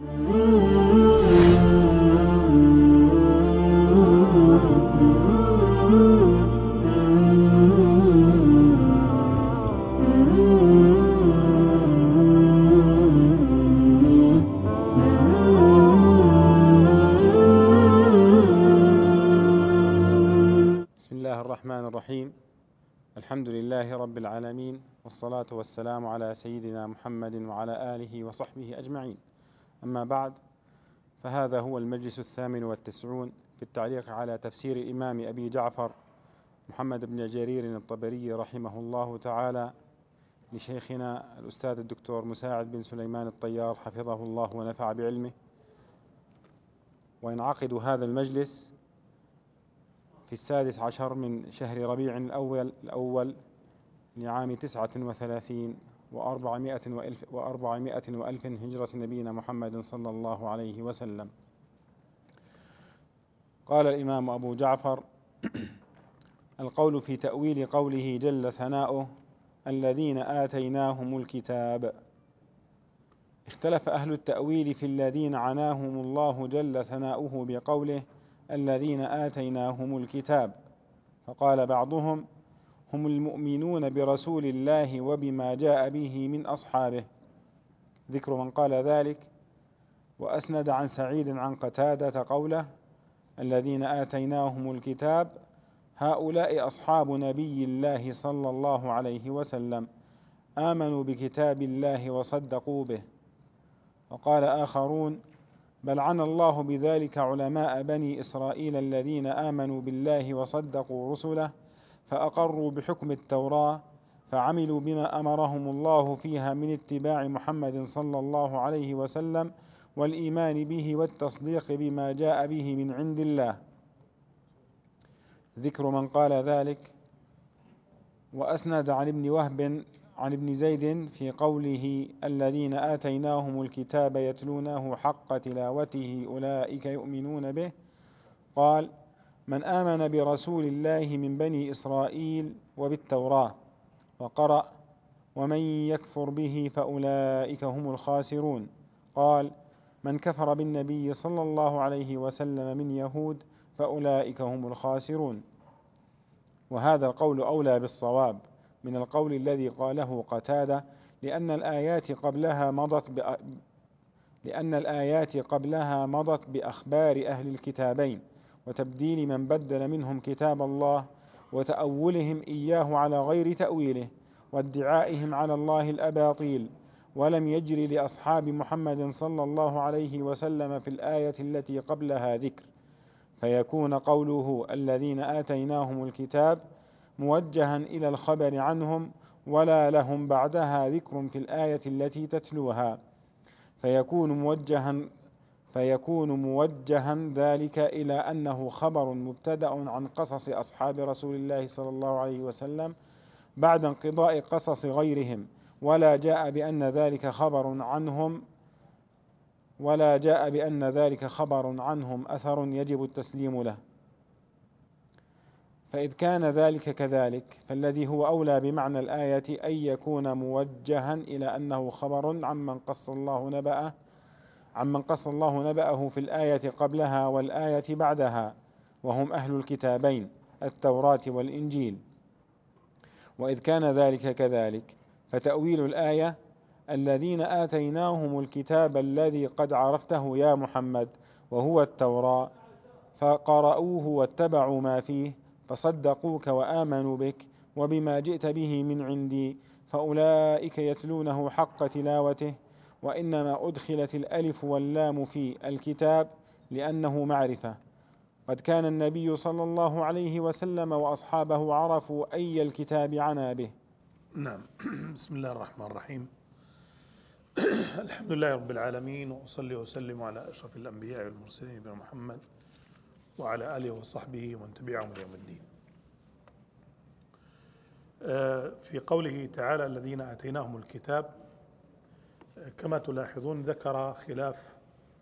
بسم الله الرحمن الرحيم. الحمد لله رب العالمين، والصلاة والسلام على سيدنا محمد وعلى آله وصحبه أجمعين. أما بعد، فهذا هو المجلس 98 في التعليق على تفسير الإمام أبي جعفر محمد بن جرير الطبري رحمه الله تعالى لشيخنا الأستاذ الدكتور مساعد بن سليمان الطيار حفظه الله ونفع بعلمه. وينعقد هذا المجلس في 16 من شهر ربيع الأول لعام 39 و400 وألف هجرة نبينا محمد صلى الله عليه وسلم. قال الإمام أبو جعفر: القول في تأويل قوله جل ثناؤه الذين آتيناهم الكتاب. اختلف أهل التأويل في الذين عناهم الله جل ثناؤه بقوله الذين آتيناهم الكتاب، فقال بعضهم: هم المؤمنون برسول الله وبما جاء به من أصحابه. ذكر من قال ذلك. وأسند عن سعيد عن قتادة قوله الذين آتيناهم الكتاب هؤلاء أصحاب نبي الله صلى الله عليه وسلم، آمنوا بكتاب الله وصدقوا به. وقال آخرون: بل عنى الله بذلك علماء بني إسرائيل الذين آمنوا بالله وصدقوا رسله، فأقروا بحكم التوراة، فعملوا بما أمرهم الله فيها من اتباع محمد صلى الله عليه وسلم والإيمان به والتصديق بما جاء به من عند الله. ذكر من قال ذلك. وأسند عن ابن وهب عن ابن زيد في قوله الذين آتيناهم الكتاب يتلونه حق تلاوته أولئك يؤمنون به، قال: من آمن برسول الله من بني إسرائيل وبالتوراة وقرأ: ومن يكفر به فأولئك هم الخاسرون. قال: من كفر بالنبي صلى الله عليه وسلم من يهود فأولئك هم الخاسرون. وهذا القول أولى بالصواب من القول الذي قاله قتادة، لأن الآيات قبلها مضت بأخبار أهل الكتابين وتبديل من بدل منهم كتاب الله وتأولهم إياه على غير تأويله وادعائهم على الله الأباطيل، ولم يجر لأصحاب محمد صلى الله عليه وسلم في الآية التي قبلها ذكر، فيكون قوله الذين آتيناهم الكتاب موجها إلى الخبر عنهم ولا لهم بعدها ذكر في الآية التي تتلوها، فيكون موجها ذلك إلى أنه خبر مبتدأ عن قصص أصحاب رسول الله صلى الله عليه وسلم بعد انقضاء قصص غيرهم، ولا جاء بأن ذلك خبر عنهم أثر يجب التسليم له. فإذ كان ذلك كذلك، فالذي هو أولى بمعنى الآية أن يكون موجها إلى أنه خبر عمن قص الله نبأه في الآية قبلها والآية بعدها، وهم أهل الكتابين التوراة والإنجيل. وإذ كان ذلك كذلك، فتأويل الآية الذين آتيناهم الكتاب الذي قد عرفته يا محمد وهو التوراة، فقرأوه واتبعوا ما فيه فصدقوك وآمنوا بك وبما جئت به من عندي، فأولئك يتلونه حق تلاوته. وإنما أدخلت الألف واللام في الكتاب لأنه معرفة. قد كان النبي صلى الله عليه وسلم وأصحابه عرفوا أي الكتاب عنا به. نعم. بسم الله الرحمن الرحيم. الحمد لله رب العالمين، وأصلي وسلم على أشرف الأنبياء والمرسلين نبينا محمد وعلى آله وصحبه ومن تبعهم إلى يوم الدين. في قوله تعالى الذين آتيناهم الكتاب، كما تلاحظون ذكر خلاف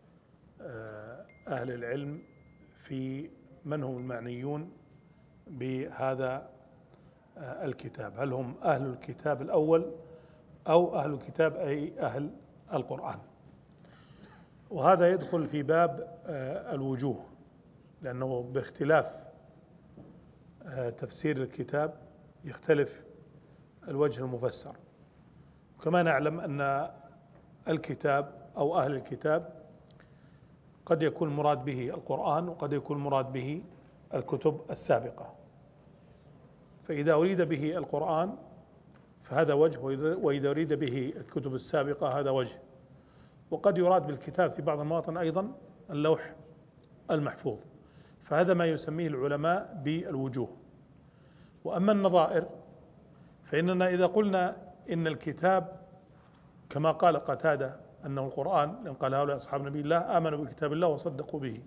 أهل العلم في من هم المعنيون بهذا الكتاب، هل هم أهل الكتاب الأول أو أهل الكتاب أي أهل القرآن. وهذا يدخل في باب الوجوه، لأنه باختلاف تفسير الكتاب يختلف الوجه المفسر. كما نعلم أن الكتاب أو أهل الكتاب قد يكون المراد به القرآن، وقد يكون المراد به الكتب السابقة. فإذا أريد به القرآن فهذا وجه، وإذا أريد به الكتب السابقة هذا وجه. وقد يراد بالكتاب في بعض المواطن أيضا اللوح المحفوظ. فهذا ما يسميه العلماء بالوجوه. وأما النظائر فإننا إذا قلنا إن الكتاب كما قال قتادة أنه القرآن، لأن قال هؤلاء أصحاب نبي الله آمنوا بكتاب الله وصدقوا به،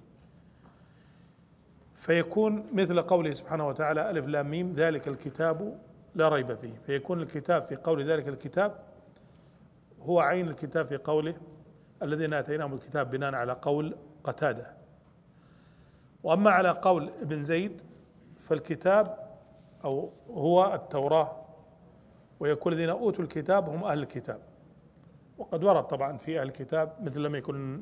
فيكون مثل قوله سبحانه وتعالى ألف لام ميم ذلك الكتاب لا ريب فيه، فيكون الكتاب في قول ذلك الكتاب هو عين الكتاب في قوله الذين آتيناهم الكتاب بناء على قول قتادة. وأما على قول ابن زيد فالكتاب أو هو التوراة، ويكون الذين أوتوا الكتاب هم أهل الكتاب. وقد ورد طبعا في أهل الكتاب مثل لم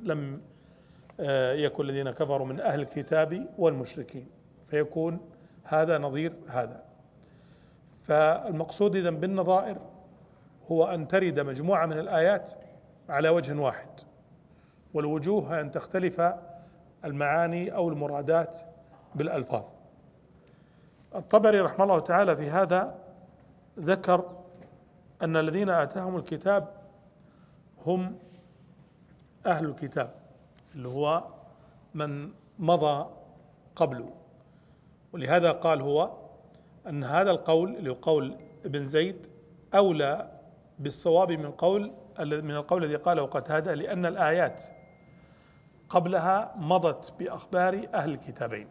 يكن الذين كفروا من أهل الكتاب والمشركين، فيكون هذا نظير هذا. فالمقصود إذن بالنظائر هو أن ترد مجموعة من الآيات على وجه واحد، والوجوه أن تختلف المعاني أو المرادات بالألفاظ. الطبري رحمه الله تعالى في هذا ذكر أن الذين آتاهم الكتاب هم أهل الكتاب اللي هو من مضى قبله. ولهذا قال هو أن هذا القول اللي هو قول ابن زيد أولى بالصواب من القول الذي قاله قتادة، لأن الآيات قبلها مضت بأخبار أهل الكتابين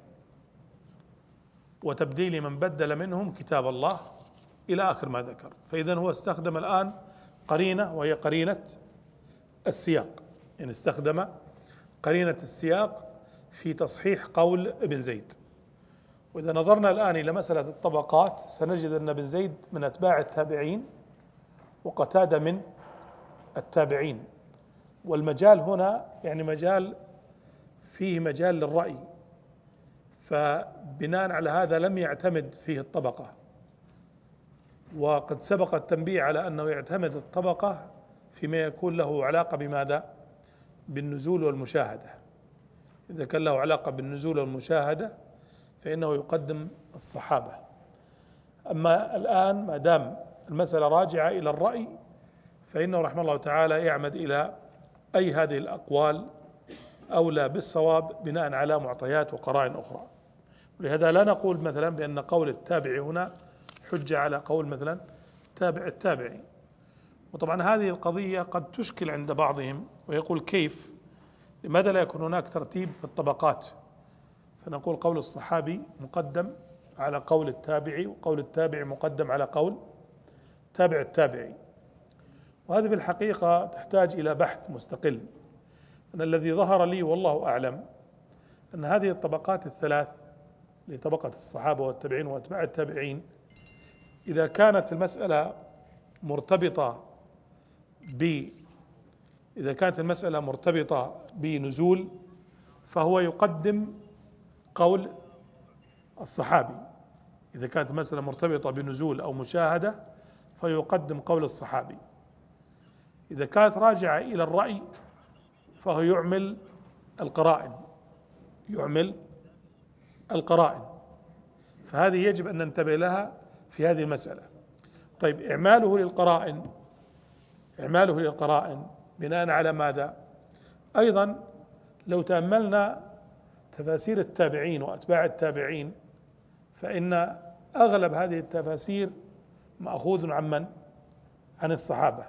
وتبديل من بدل منهم كتاب الله إلى آخر ما ذكر. فإذا هو استخدم الآن قرينة وهي قرينة السياق، يعني استخدم قرينة السياق في تصحيح قول ابن زيد. وإذا نظرنا الآن إلى مسألة الطبقات سنجد أن ابن زيد من أتباع التابعين وقتادة من التابعين، والمجال هنا يعني مجال فيه مجال للرأي، فبناء على هذا لم يعتمد فيه الطبقة. وقد سبق التنبيه على أنه يعتمد الطبقة فيما يكون له علاقة بماذا؟ بالنزول والمشاهدة. إذا كان له علاقة بالنزول والمشاهدة فإنه يقدم الصحابة. أما الآن ما دام المسألة راجعة إلى الرأي فإنه رحمه الله تعالى يعمد إلى أي هذه الأقوال أولى بالصواب بناء على معطيات وقرائن أخرى. ولهذا لا نقول مثلا بأن قول التابع هنا حجة على قول مثلا تابع التابعي. وطبعا هذه القضية قد تشكل عند بعضهم ويقول كيف؟ لماذا لا يكون هناك ترتيب في الطبقات؟ فنقول قول الصحابي مقدم على قول التابعي، وقول التابعي مقدم على قول تابع التابعي. وهذه في الحقيقة تحتاج إلى بحث مستقل. أن الذي ظهر لي والله أعلم أن هذه الطبقات الثلاث لطبقة الصحابة والتابعين وأتباع التابعين إذا كانت المسألة مرتبطة بنزول فهو يقدم قول الصحابي. إذا كانت المسألة مرتبطة بنزول أو مشاهدة فيقدم قول الصحابي. إذا كانت راجعة إلى الرأي فهو يعمل القرائن. فهذه يجب أن ننتبه لها في هذه المسألة. طيب إعماله للقرائن بناء على ماذا؟ أيضا لو تأملنا تفاسير التابعين وأتباع التابعين فإن أغلب هذه التفاسير مأخوذ عن من؟ عن الصحابة.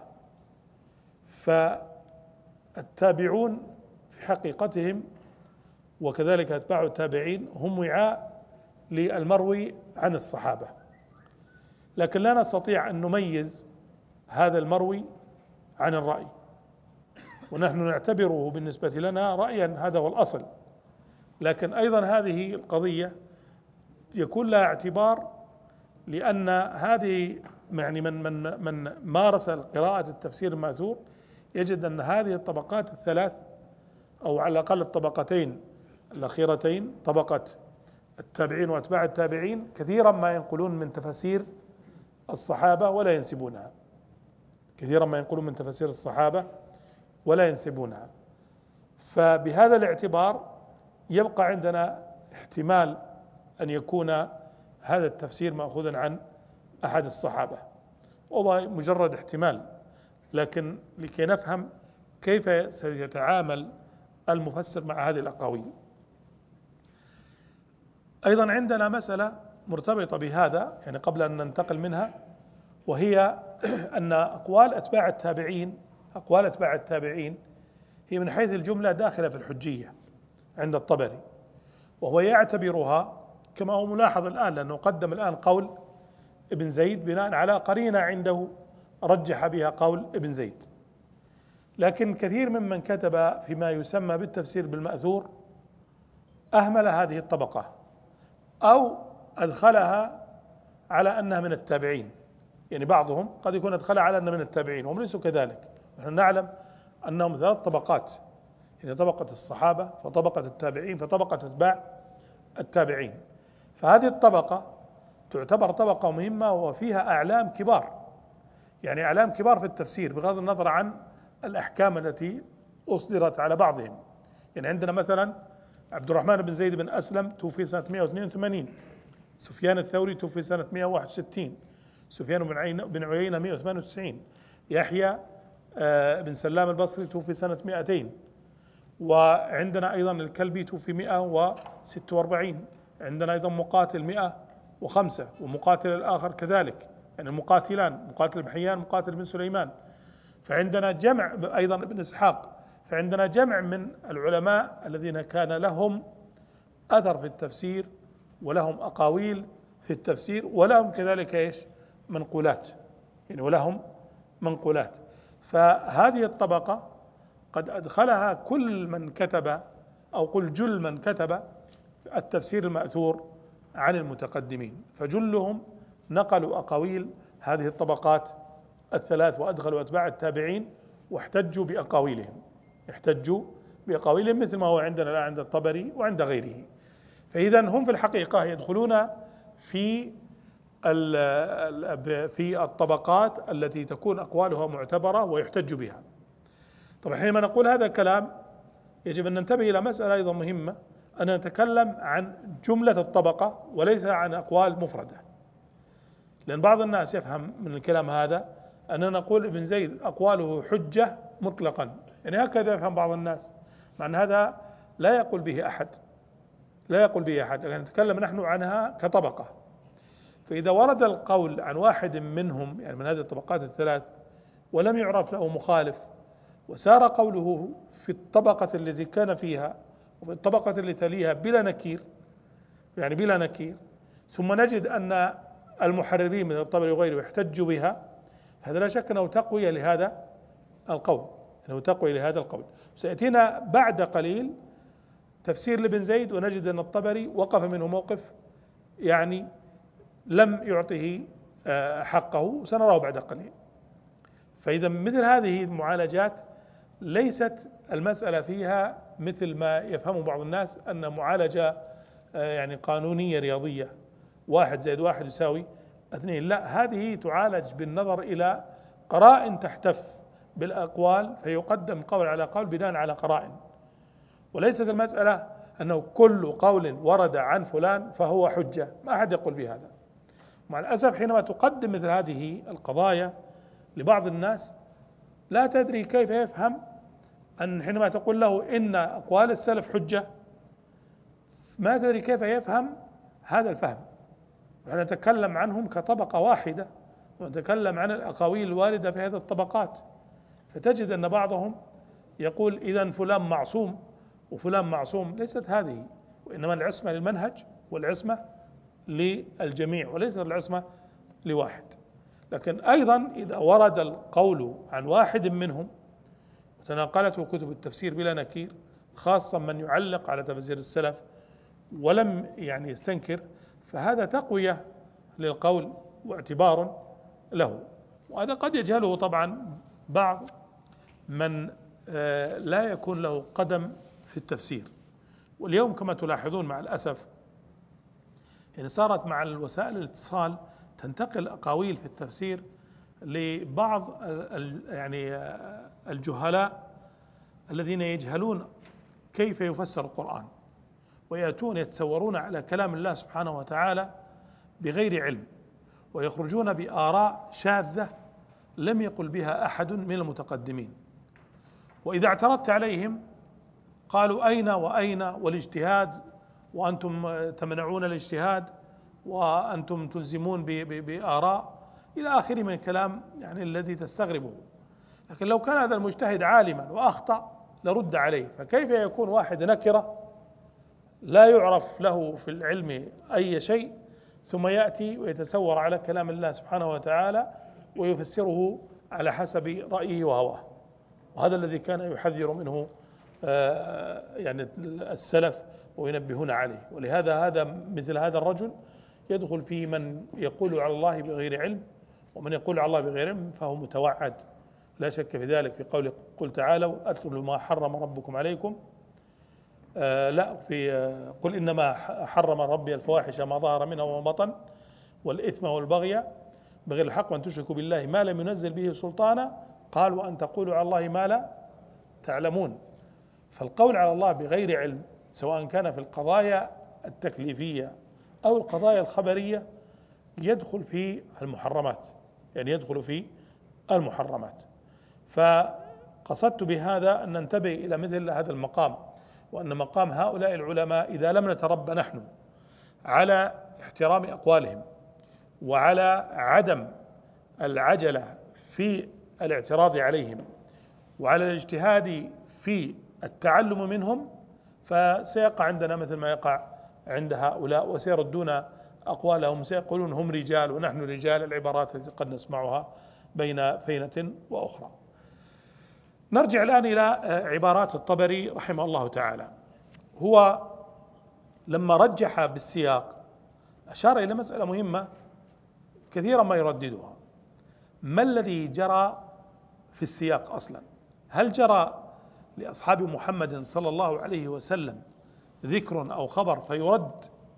فالتابعون في حقيقتهم وكذلك أتباع التابعين هم وعاء للمروي عن الصحابة، لكن لا نستطيع أن نميز هذا المروي عن الرأي، ونحن نعتبره بالنسبة لنا رأيا، هذا هو الأصل. لكن أيضا هذه القضية يكون لها اعتبار، لأن هذه يعني من مارس قراءة التفسير الماثور يجد أن هذه الطبقات الثلاث أو على الأقل الطبقتين الأخيرتين، طبقة التابعين وأتباع التابعين، كثيرا ما ينقلون من تفاسير الصحابة ولا ينسبونها، كثيرا ما ينقلون من تفاسير الصحابة ولا ينسبونها. فبهذا الاعتبار يبقى عندنا احتمال أن يكون هذا التفسير مأخوذا عن أحد الصحابة، والله مجرد احتمال، لكن لكي نفهم كيف سيتعامل المفسر مع هذه الأقاويل. أيضا عندنا مسألة مرتبطة بهذا، يعني قبل أن ننتقل منها، وهي أن أقوال أتباع التابعين هي من حيث الجملة داخلة في الحجية عند الطبري، وهو يعتبرها كما هو ملاحظ الآن، لأنه قدم الآن قول ابن زيد بناء على قرينة عنده رجح بها قول ابن زيد. لكن كثير ممن كتب فيما يسمى بالتفسير بالمأثور أهمل هذه الطبقة أو أدخلها على أنها من التابعين، يعني بعضهم قد يكون أدخلها على أنها من التابعين وهم ليسوا كذلك. نحن نعلم أنهم 3 طبقات، يعني طبقة الصحابة فطبقة التابعين فطبقة أتباع التابعين. فهذه الطبقة تعتبر طبقة مهمة وفيها أعلام كبار، يعني أعلام كبار في التفسير بغض النظر عن الأحكام التي أصدرت على بعضهم. يعني عندنا مثلا عبد الرحمن بن زيد بن أسلم توفي سنة 182، سفيان الثوري توفي سنة 161، سفيان بن عيينة 198، يحيى بن سلام البصري توفي سنة 200، وعندنا أيضا الكلبي توفي 146، عندنا أيضا مقاتل 105، ومقاتل الآخر كذلك، يعني مقاتلان، مقاتل بن حيان مقاتل بن سليمان. فعندنا جمع أيضا ابن إسحاق، فعندنا جمع من العلماء الذين كان لهم أثر في التفسير ولهم أقاويل في التفسير ولهم كذلك إيش منقولات، يعني ولهم منقولات. فهذه الطبقة قد أدخلها كل من كتب أو قل جل من كتب التفسير المأثور عن المتقدمين، فجلهم نقلوا أقاويل هذه الطبقات الثلاث وأدخلوا أتباع التابعين واحتجوا بأقاويلهم، مثل ما هو عندنا الآن عند الطبري وعند غيره. فإذا هم في الحقيقة يدخلون في الطبقات التي تكون أقوالها معتبرة ويحتج بها. طبعا حينما نقول هذا الكلام يجب أن ننتبه إلى مسألة أيضا مهمة، أن نتكلم عن جملة الطبقة وليس عن أقوال مفردة، لأن بعض الناس يفهم من الكلام هذا أننا نقول ابن زيد أقواله حجة مطلقا، يعني هكذا يفهم بعض الناس، مع أن هذا لا يقول به أحد، لكن نتكلم نحن عنها كطبقة. فإذا ورد القول عن واحد منهم، يعني من هذه الطبقات الثلاث، ولم يعرف له مخالف، وسار قوله في الطبقة التي كان فيها وفي الطبقة التي تليها بلا نكير، يعني بلا نكير، ثم نجد أن المحررين من الطبري وغيره يحتجوا بها، هذا لا شك أنه تقوية لهذا القول، سيأتينا بعد قليل تفسير لابن زيد ونجد أن الطبري وقف منه موقف يعني لم يعطه حقه، وسنراه بعد قليل. فإذا مثل هذه المعالجات ليست المسألة فيها مثل ما يفهم بعض الناس أن معالجة يعني قانونية رياضية، 1 زائد 1 يساوي 2، لا، هذه تعالج بالنظر إلى قرائن تحتف بالأقوال، فيقدم قول على قول بناء على قرائن، وليست المسألة أنه كل قول ورد عن فلان فهو حجة، ما أحد يقول بهذا. مع الأسف حينما تقدم مثل هذه القضايا لبعض الناس لا تدري كيف يفهم أن حينما تقول له إن أقوال السلف حجة، ما تدري كيف يفهم هذا الفهم. نحن نتكلم عنهم كطبقة واحدة ونتكلم عن الأقاويل الواردة في هذه الطبقات، فتجد أن بعضهم يقول إذن فلان معصوم وفلان معصوم. ليست هذه، وإنما العصمة للمنهج والعصمة للجميع وليست العصمة لواحد. لكن أيضا إذا ورد القول عن واحد منهم وتناقلته كتب التفسير بلا نكير، خاصة من يعلق على تفسير السلف ولم يعني يستنكر، فهذا تقوية للقول واعتبار له. وهذا قد يجهله طبعا بعض من لا يكون له قدم في التفسير. واليوم كما تلاحظون مع الأسف يعني صارت مع الوسائل الاتصال تنتقل أقاويل في التفسير لبعض يعني الجهلاء الذين يجهلون كيف يفسر القرآن، ويأتون يتصورون على كلام الله سبحانه وتعالى بغير علم، ويخرجون بآراء شاذة لم يقل بها أحد من المتقدمين. وإذا اعترضت عليهم قالوا أين والاجتهاد، وأنتم تمنعون الاجتهاد، وأنتم تلزمون بآراء إلى آخر من الكلام يعني الذي تستغربه. لكن لو كان هذا المجتهد عالما وأخطأ لرد عليه، فكيف يكون واحد نكرة لا يعرف له في العلم أي شيء ثم يأتي ويتسور على كلام الله سبحانه وتعالى ويفسره على حسب رأيه وهواه؟ وهذا الذي كان يحذر منه يعني السلف وينبهون عليه. ولهذا مثل هذا الرجل يدخل في من يقول على الله بغير علم، ومن يقول على الله بغير علم فهو متوعد لا شك في ذلك. في قول قل تعالوا أتلوا ما حرم ربكم عليكم، لا في قل إنما حرم ربي الفواحش ما ظهر منها وما بطن والإثم والبغي بغير الحق وأن تشركوا بالله ما لم ينزل به سلطانا، قال وأن تقولوا على الله ما لا تعلمون. فالقول على الله بغير علم سواء كان في القضايا التكليفية أو القضايا الخبرية يدخل في المحرمات، يعني يدخل في المحرمات. فقصدت بهذا أن ننتبه إلى مثل هذا المقام، وأن مقام هؤلاء العلماء إذا لم نتربى نحن على احترام أقوالهم وعلى عدم العجلة في الاعتراض عليهم وعلى الاجتهاد في التعلم منهم، فسيقع عندنا مثل ما يقع عند هؤلاء، وسيردون أقوالهم، سيقولون هم رجال ونحن رجال، العبارات التي قد نسمعها بين فينة وأخرى. نرجع الآن إلى عبارات الطبري رحمه الله تعالى. هو لما رجح بالسياق أشار إلى مسألة مهمة كثيرا ما يرددها: ما الذي جرى في السياق أصلا؟ هل جرى لأصحاب محمد صلى الله عليه وسلم ذكر أو خبر فيرد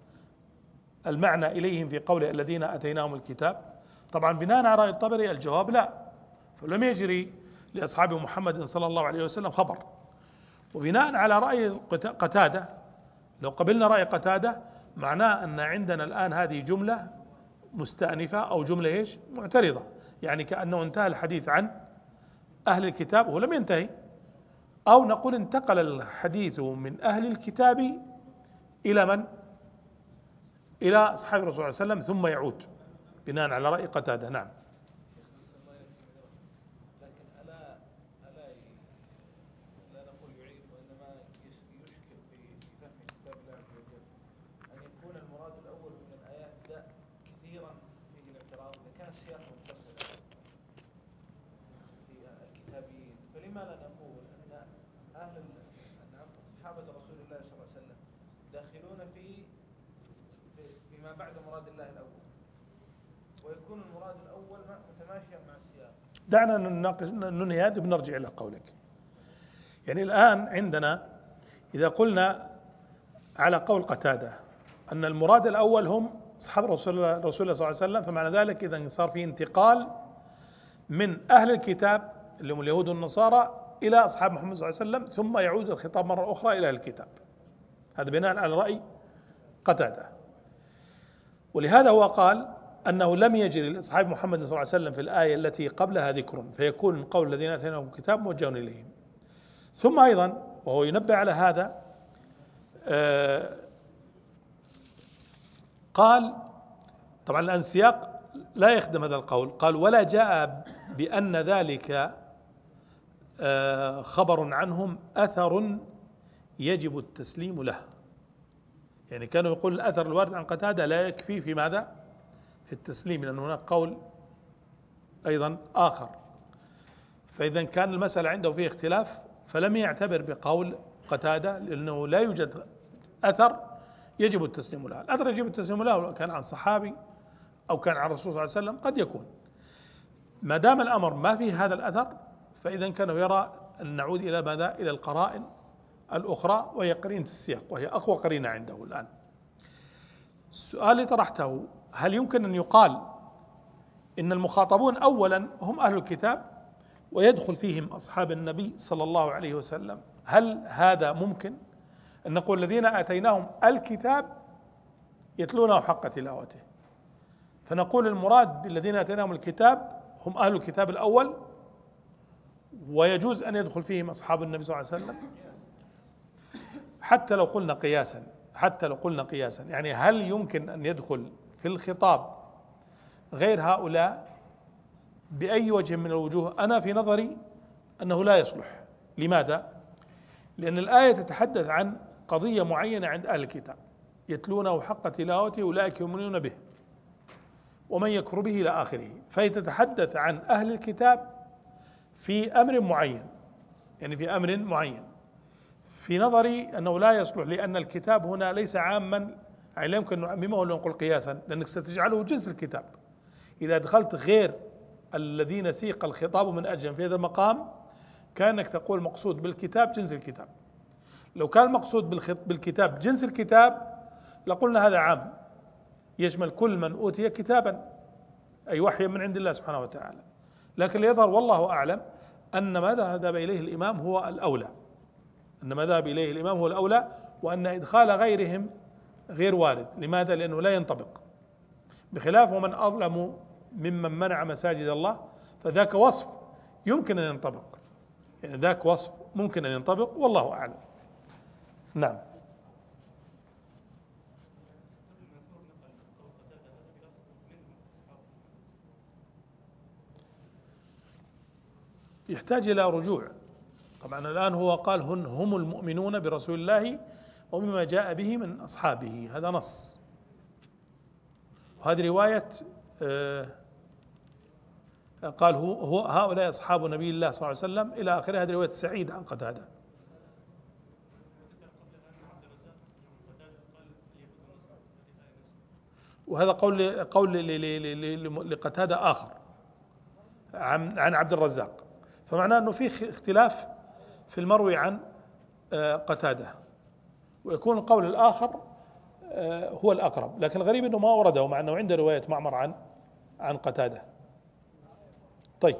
المعنى إليهم في قول الذين أتيناهم الكتاب؟ طبعا بناء على رأي الطبري الجواب لا، فلم يجري لأصحاب محمد صلى الله عليه وسلم خبر. وبناء على رأي قتادة، لو قبلنا رأي قتادة معناه أن عندنا الآن هذه جملة مستأنفة أو جملة معترضة، يعني كأنه انتهى الحديث عن أهل الكتاب وهو لم ينتهي، أو نقول انتقل الحديث من أهل الكتاب إلى من؟ إلى أصحاب الرسول صلى الله عليه وسلم ثم يعود، بناء على رأي قتادة. نعم. فلماذا نقول أن صحابة رسول الله صلى الله عليه وسلم داخلون فيما بعد مراد الله الأول، ويكون المراد الأول متماشيا مع السياق؟ دعنا ننهي هذا بنرجع إلى قولك. يعني الآن عندنا إذا قلنا على قول قتادة أن المراد الأول هم أصحاب رسول الله صلى الله عليه وسلم، فمعنى ذلك إذا صار في انتقال من أهل الكتاب اللي هم اليهود والنصارى إلى أصحاب محمد صلى الله عليه وسلم، ثم يعود الخطاب مرة أخرى إلى الكتاب. هذا بناء على رأي قتادة. ولهذا هو قال أنه لم يجري لأصحاب محمد صلى الله عليه وسلم في الآية التي قبلها ذكر، فيكون قول الذين آتيناهم الكتاب موجه إليهم. ثم أيضا وهو ينبه على هذا قال، طبعا الآن السياق لا يخدم هذا القول، قال ولا جاء بأن ذلك خبر عنهم أثر يجب التسليم له. يعني كانوا يقول الأثر الوارد عن قتادة لا يكفي في ماذا؟ في التسليم، لأن هناك قول أيضا آخر. فإذا كان المسألة عنده فيه اختلاف فلم يعتبر بقول قتادة، لأنه لا يوجد أثر يجب التسليم له. الأثر يجب التسليم له كان عن صحابي أو كان عن الرسول صلى الله عليه وسلم، قد يكون. ما دام الأمر ما فيه هذا الأثر فإذا كانوا يرى أن نعود إلى ماذا؟ إلى القرائن الأخرى وهي قرينة السياق، وهي أقوى قرينة عنده الآن. السؤال اللي طرحته: هل يمكن أن يقال إن المخاطبون أولا هم أهل الكتاب ويدخل فيهم أصحاب النبي صلى الله عليه وسلم؟ هل هذا ممكن أن نقول الذين آتيناهم الكتاب يتلونه حق تلاوته، فنقول المراد بالذين آتيناهم الكتاب هم أهل الكتاب الأول ويجوز أن يدخل فيهم أصحاب النبي صلى الله عليه وسلم؟ حتى لو قلنا قياسا يعني هل يمكن أن يدخل في الخطاب غير هؤلاء بأي وجه من الوجوه؟ أنا في نظري أنه لا يصلح. لماذا؟ لأن الآية تتحدث عن قضية معينة عند أهل الكتاب يتلونه حق تلاوته أولئك يؤمنون به ومن يكفر به إلى آخره، فهي تتحدث عن أهل الكتاب في أمر معين، يعني في أمر معين. في نظري أنه لا يصلح، لأن الكتاب هنا ليس عاما، يعني لا يمكن نعممه ولا نقول قياسا، لأنك ستجعله جزء الكتاب. إذا دخلت غير الذين سيق الخطاب من أجلهم في هذا المقام كأنك تقول مقصود بالكتاب جنس الكتاب. لو كان المقصود بالكتاب جنس الكتاب لقلنا هذا عام يشمل كل من أوتي كتابا، أي وحيا من عند الله سبحانه وتعالى. لكن ليظهر والله أعلم أن ما ذهب إليه الإمام هو الأولى، وأن إدخال غيرهم غير وارد. لماذا؟ لأنه لا ينطبق، بخلاف ومن أظلم ممن منع مساجد الله، فذاك وصف يمكن أن ينطبق، يعني ذاك وصف ممكن أن ينطبق، والله أعلم. نعم. يحتاج إلى رجوع. طبعا الآن هو قال هم المؤمنون برسول الله وبما جاء به من أصحابه، هذا نص، وهذه رواية قال هو هؤلاء أصحاب نبي الله صلى الله عليه وسلم إلى آخره. هذه رواية سعيد عن قتادة. وهذا قول لقتادة آخر عن عبد الرزاق، فمعناه أنه في اختلاف في المروي عن قتادة، ويكون القول الآخر هو الأقرب. لكن الغريب أنه ما ورده، مع أنه عنده رواية معمر عن قتادة. طيب،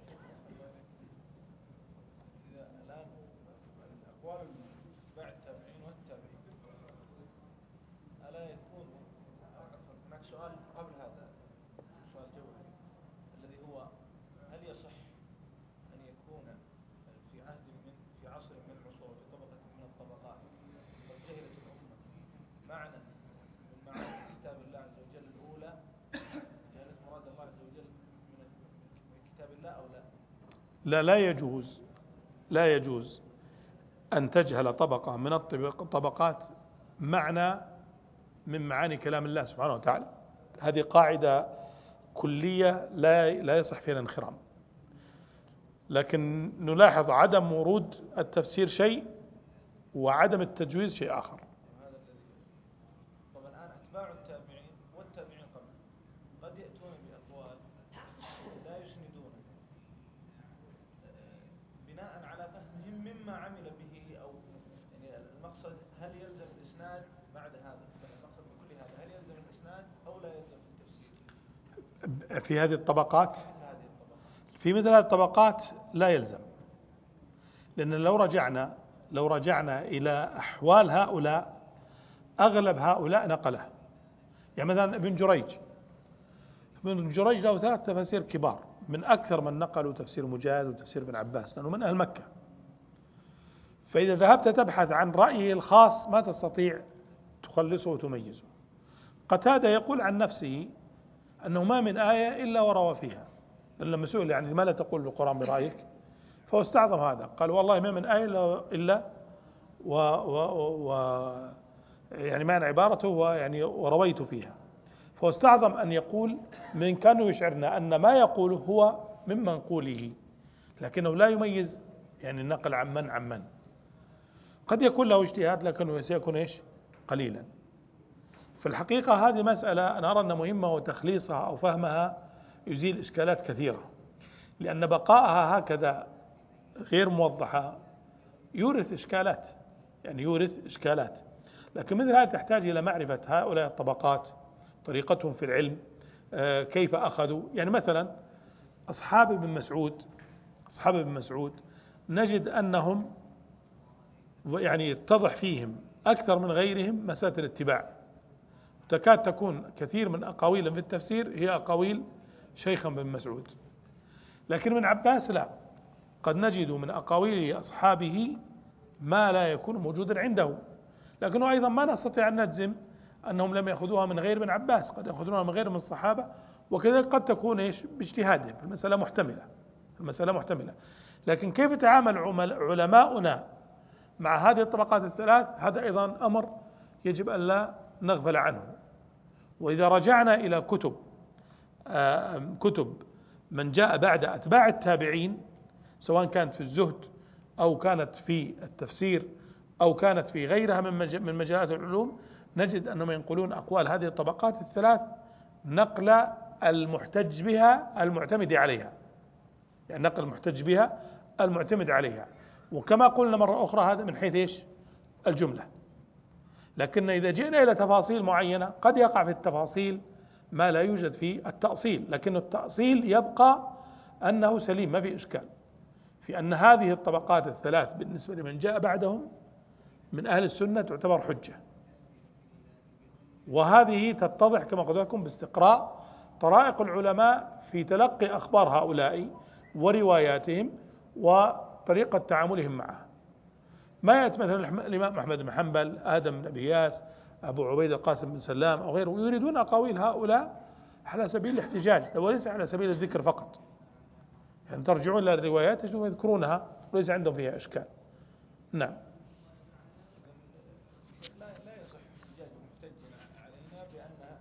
الآن الأقوال بعد التابعين والتابعين ألا يكون هناك سؤال قبل هذا، سؤال جوهري الذي هو: هل يصح أن يكون في عصر من العصور في طبقة من الطبقات قد جهلت الأمة معنى من معاني كتاب الله عز وجل الأولى، جهلت مراد الله عز وجل من كتاب الله أو لا؟ لا يجوز أن تجهل طبقة من الطبقات معنى من معاني كلام الله سبحانه وتعالى. هذه قاعدة كلية لا يصح فيها الانخرام. لكن نلاحظ عدم ورود التفسير شيء وعدم التجويز شيء آخر. طبعا الآن أتباع التابعين والتابعين قد يأتون بأقوال لا يسندون بناء على فهمهم مما عمل به، أو يعني المقصد هل يلزم الإسناد بعد هذا؟ المقصد من كل هذا هل يلزم الإسناد أو لا يلزم في التفسير في هذه الطبقات؟ في مثل هذه الطبقات لا يلزم، لأن لو رجعنا إلى أحوال هؤلاء، أغلب هؤلاء نقله. يعني مثلا ابن جريج له 3 تفاسير كبار، من أكثر من نقلوا تفسير مجاهد وتفسير ابن عباس، لأنه من أهل مكة. فإذا ذهبت تبحث عن رأيه الخاص ما تستطيع تخلصه وتميزه. قتادة يقول عن نفسه أنه ما من آية إلا وروى فيها، لما سئل يعني ما لا تقول القرآن برأيك، فهو استعظم هذا، قال والله ما من آية إلا يعني معنى عبارته ويعني ورويت فيها. فهو استعظم أن يقول من كانوا يشعرنا أن ما يقوله هو من منقوله، لكنه لا يميز يعني النقل عن من. قد يكون له اجتهاد لكنه سيكون قليلا. في الحقيقة هذه مسألة أنا أرى أنها مهمة، وتخليصها أو فهمها يزيل إشكالات كثيرة، لأن بقائها هكذا غير موضحة يورث إشكالات. يعني يورث إشكالات. لكن مثل هذا تحتاج إلى معرفة هؤلاء الطبقات، طريقتهم في العلم، كيف أخذوا. يعني مثلا أصحاب ابن مسعود نجد أنهم يعني يتضح فيهم أكثر من غيرهم مسألة الاتباع. تكاد تكون كثير من أقاويل في التفسير هي أقاويل شيخا بن مسعود. لكن من عباس لا، قد نجد من أقاويل أصحابه ما لا يكون موجودا عنده، لكنه أيضا ما نستطيع أن نجزم أنهم لم يأخذوها من غير ابن عباس، قد يأخذونها من غير من الصحابة، وكذلك قد تكون باجتهادهم. المسألة محتملة. لكن كيف يتعامل علماؤنا مع هذه الطبقات الثلاث، هذا أيضا أمر يجب أن لا نغفل عنه. وإذا رجعنا إلى كتب من جاء بعد أتباع التابعين، سواء كانت في الزهد أو كانت في التفسير أو كانت في غيرها من مجالات العلوم، نجد أنهم ينقلون أقوال هذه الطبقات الثلاث نقل المحتج بها المعتمد عليها، يعني نقل المحتج بها المعتمد عليها. وكما قلنا مرة أخرى هذا من حيث إيش؟ الجملة. لكن إذا جئنا إلى تفاصيل معينة قد يقع في التفاصيل ما لا يوجد في التأصيل، لكن التأصيل يبقى أنه سليم، ما في إشكال في أن هذه الطبقات الثلاث بالنسبة لمن جاء بعدهم من أهل السنة تعتبر حجة. وهذه تتضح كما قلت لكم باستقراء طرائق العلماء في تلقي أخبار هؤلاء ورواياتهم وطريقة تعاملهم معها. ما يأتي مثلا الإمام أحمد بن حنبل، آدم بن أبي إياس، أبو عبيد القاسم بن سلام أو غيره يريدون أقاويل هؤلاء على سبيل الاحتجاج وليس على سبيل الذكر فقط. يعني ترجعون إلى الروايات تجدون يذكرونها وليس عندهم فيها إشكال. نعم. لا يصح احتجاج المحتج علينا بأن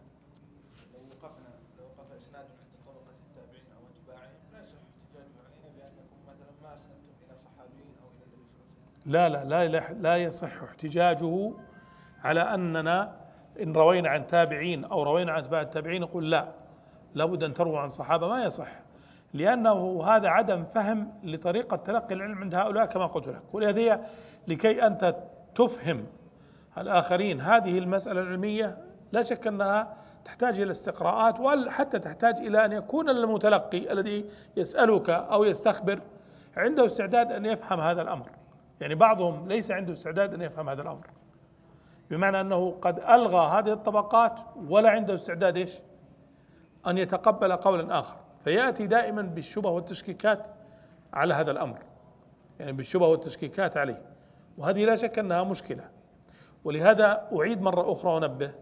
لو وقف إسناد عند طبقة التابعين أو أتباعهم، لا يصح احتجاج علينا بأنكم مثلا ما أسندتم إلى صحابيين أو إلى النبي صلى الله عليه وسلم. لا يصح احتجاجه على أننا إن روينا عن تابعين أو روينا عن أتباع التابعين نقول لا، لابد أن تروى عن صحابة، ما يصح، لأنه هذا عدم فهم لطريقة تلقي العلم عند هؤلاء كما قلت لك. ولهذا لكي أنت تفهم الآخرين هذه المسألة العلمية لا شك أنها تحتاج إلى استقراءات، وحتى تحتاج إلى أن يكون المتلقي الذي يسألك أو يستخبر عنده استعداد أن يفهم هذا الأمر. يعني بعضهم ليس عنده استعداد أن يفهم هذا الأمر، بمعنى أنه قد ألغى هذه الطبقات ولا عنده استعداد إيش؟ أن يتقبل قولا آخر، فيأتي دائما بالشبه والتشكيكات على هذا الأمر، يعني بالشبه والتشكيكات عليه، وهذه لا شك أنها مشكلة. ولهذا أعيد مرة أخرى ونبه،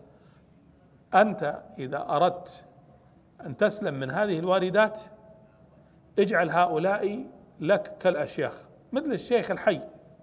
أنت إذا أردت أن تسلم من هذه الواردات اجعل هؤلاء لك كالأشياخ مثل الشيخ الحي،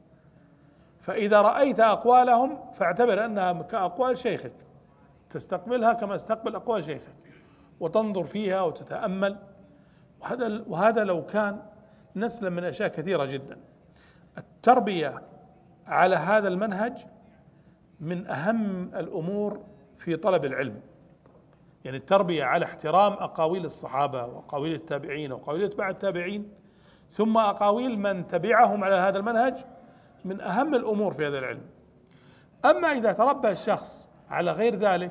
فإذا رأيت أقوالهم فاعتبر أنها كأقوال شيخك، تستقبلها كما استقبل أقوال شيخك وتنظر فيها وتتأمل. وهذا لو كان نسلم من أشياء كثيرة جدا. التربية على هذا المنهج من أهم الأمور في طلب العلم، يعني التربية على احترام أقاويل الصحابة وأقاويل التابعين وأقاويل أتباع التابعين ثم أقاويل من تبعهم على هذا المنهج من أهم الأمور في هذا العلم. أما إذا تربى الشخص على غير ذلك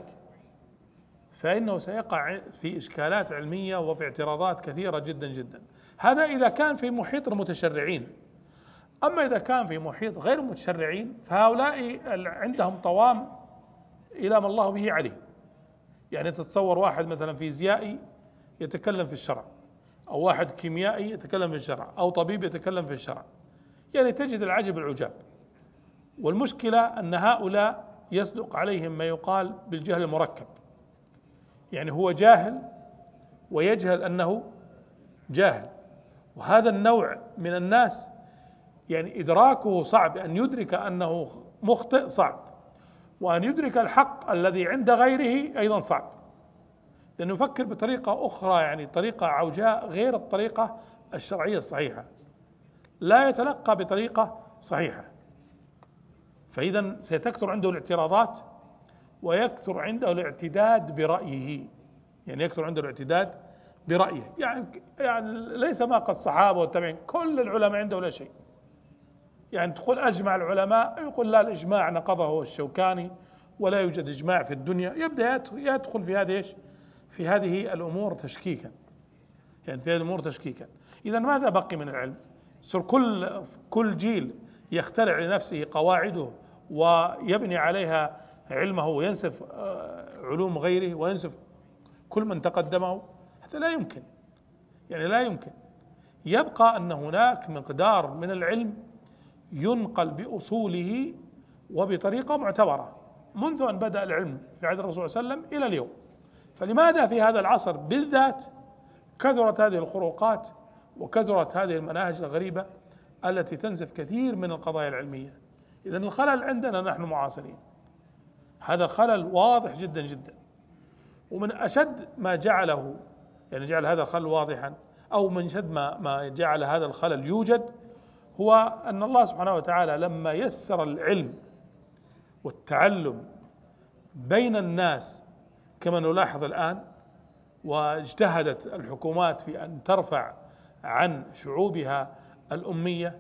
فإنه سيقع في إشكالات علمية وفي اعتراضات كثيرة جدا جدا. هذا إذا كان في محيط المتشرعين. أما إذا كان في محيط غير المتشرعين فهؤلاء عندهم طوام إلى ما الله به عليه. يعني تتصور واحد مثلا فيزيائي يتكلم في الشرع، أو واحد كيميائي يتكلم في الشرع، أو طبيب يتكلم في الشرع، يعني تجد العجب العجاب. والمشكلة أن هؤلاء يصدق عليهم ما يقال بالجهل المركب، يعني هو جاهل ويجهل أنه جاهل. وهذا النوع من الناس يعني إدراكه صعب، أن يدرك أنه مخطئ صعب، وأن يدرك الحق الذي عند غيره أيضا صعب، لأنه يفكر بطريقة أخرى، يعني طريقة عوجاء غير الطريقة الشرعية الصحيحة، لا يتلقى بطريقة صحيحة. فإذا ستكثر عنده الاعتراضات ويكثر عنده الاعتداد برأيه، يعني يكثر عنده الاعتداد برأيه، يعني ليس ما قد الصحابة والتابعين، كل العلماء عنده لا شيء، يعني تقول أجمع العلماء، يقول لا، الإجماع نقضه الشوكاني ولا يوجد إجماع في الدنيا، يبدأ يدخل في هذه إيش؟ في هذه الأمور تشكيكا، يعني في هذه الأمور تشكيكا. إذا ماذا بقي من العلم؟ صار كل جيل يخترع لنفسه قواعده ويبني عليها علمه وينسف علوم غيره وينسف كل من تقدمه. هذا لا يمكن، يعني لا يمكن. يبقى أن هناك مقدار من العلم ينقل بأصوله وبطريقة معتبرة منذ أن بدأ العلم في عهد الرسول صلى الله عليه وسلم إلى اليوم. فلماذا في هذا العصر بالذات كثرت هذه الخروقات وكثرت هذه المناهج الغريبة التي تنسف كثير من القضايا العلمية؟ إذن الخلل عندنا نحن معاصرين، هذا خلل واضح جدا جدا. ومن أشد ما جعله، يعني جعل هذا الخلل واضحا، أو من شد ما جعل هذا الخلل يوجد، هو أن الله سبحانه وتعالى لما يسر العلم والتعلم بين الناس كما نلاحظ الآن، واجتهدت الحكومات في أن ترفع عن شعوبها الأمية،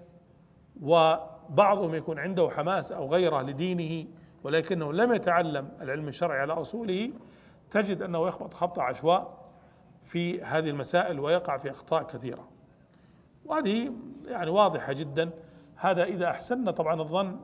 وبعضهم يكون عنده حماس أو غيره لدينه ولكنه لم يتعلم العلم الشرعي على أصوله، تجد أنه يخبط خبط عشواء في هذه المسائل ويقع في أخطاء كثيرة، وهذه يعني واضحة جدا. هذا إذا أحسننا طبعا الظن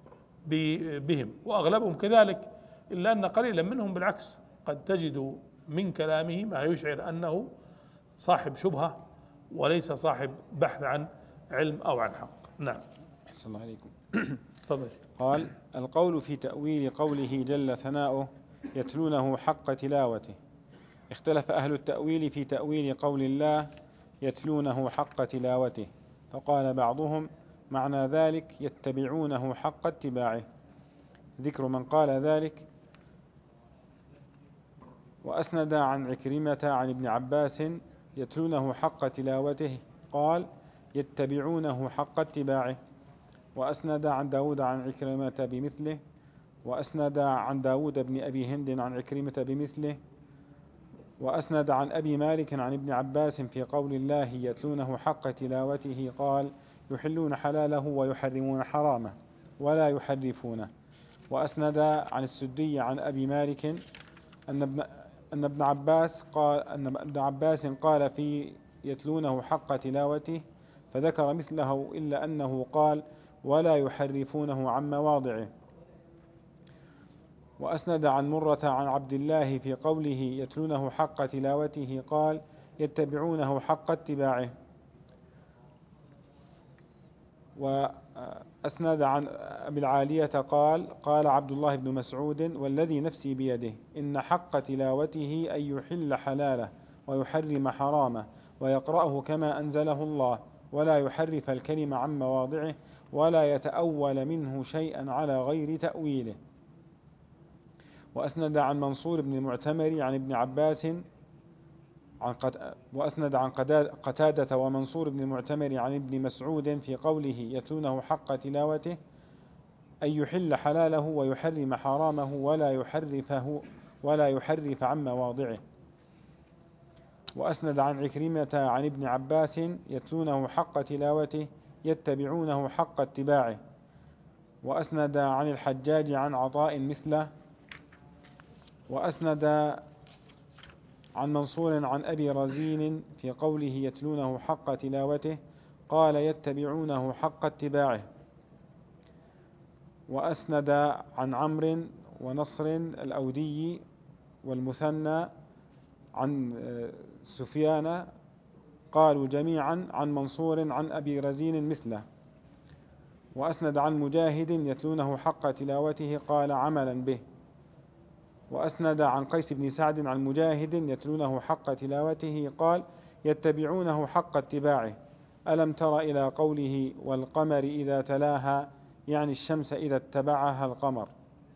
بهم، وأغلبهم كذلك، إلا أن قليلا منهم بالعكس قد تجد من كلامه ما يشعر أنه صاحب شبهة وليس صاحب بحث عن علم أو عن حق. نعم. أحسن الله عليكم. تفضل. قال: القول في تأويل قوله جل ثناؤه يتلونه حق تلاوته. اختلف أهل التأويل في تأويل قول الله يتلونه حق تلاوته، فقال بعضهم معنى ذلك يتبعونه حق اتباعه. ذكر من قال ذلك: وأسند عن عكرمة عن ابن عباس يتلونه حق تلاوته قال يتبعونه حق اتباعه. وأسند عن داود عن عكرمة بمثله. وأسند عن داود بن أبي هند عن عكرمة بمثله. وأسند عن أبي مالك عن ابن عباس في قول الله يتلونه حق تلاوته قال يحلون حلاله ويحرمون حرامه ولا يحرفونه. وأسند عن السدي عن أبي مالك أن ابن عباس قال في يتلونه حق تلاوته، فذكر مثله إلا أنه قال ولا يحرفونه عن مواضعه. وأسند عن مرة عن عبد الله في قوله يتلونه حق تلاوته قال يتبعونه حق اتباعه. وأسند عن أبي العالية قال عبد الله بن مسعود والذي نفسي بيده إن حق تلاوته أن يحل حلاله ويحرم حرامه ويقرأه كما أنزله الله ولا يحرف الكلم عن مواضعه ولا يتأول منه شيئا على غير تأويله. وأسند عن منصور بن المعتمر عن ابن عباس وأسند عن قتادة ومنصور بن المعتمر عن ابن مسعود في قوله يتلونه حق تلاوته أن يحل حلاله ويحرم حرامه ولا يحرف عن مواضعه. وأسند عن عكرمة عن ابن عباس يتلونه حق تلاوته يتبعونه حق اتباعه. وأسند عن الحجاج عن عطاء مثله. وأسند عن منصور عن أبي رزين في قوله يتلونه حق تلاوته قال يتبعونه حق اتباعه. وأسند عن عمرو ونصر الأودي والمثنى عن سفيان قالوا جميعا عن منصور عن أبي رزين مثله. وأسند عن مجاهد يتلونه حق تلاوته قال عملا به. وأسند عن قيس بن سعد عن مجاهد يتلونه حق تلاوته قال يتبعونه حق اتباعه. ألم تر إلى قوله والقمر إذا تلاها يعني الشمس إذا اتبعها القمر.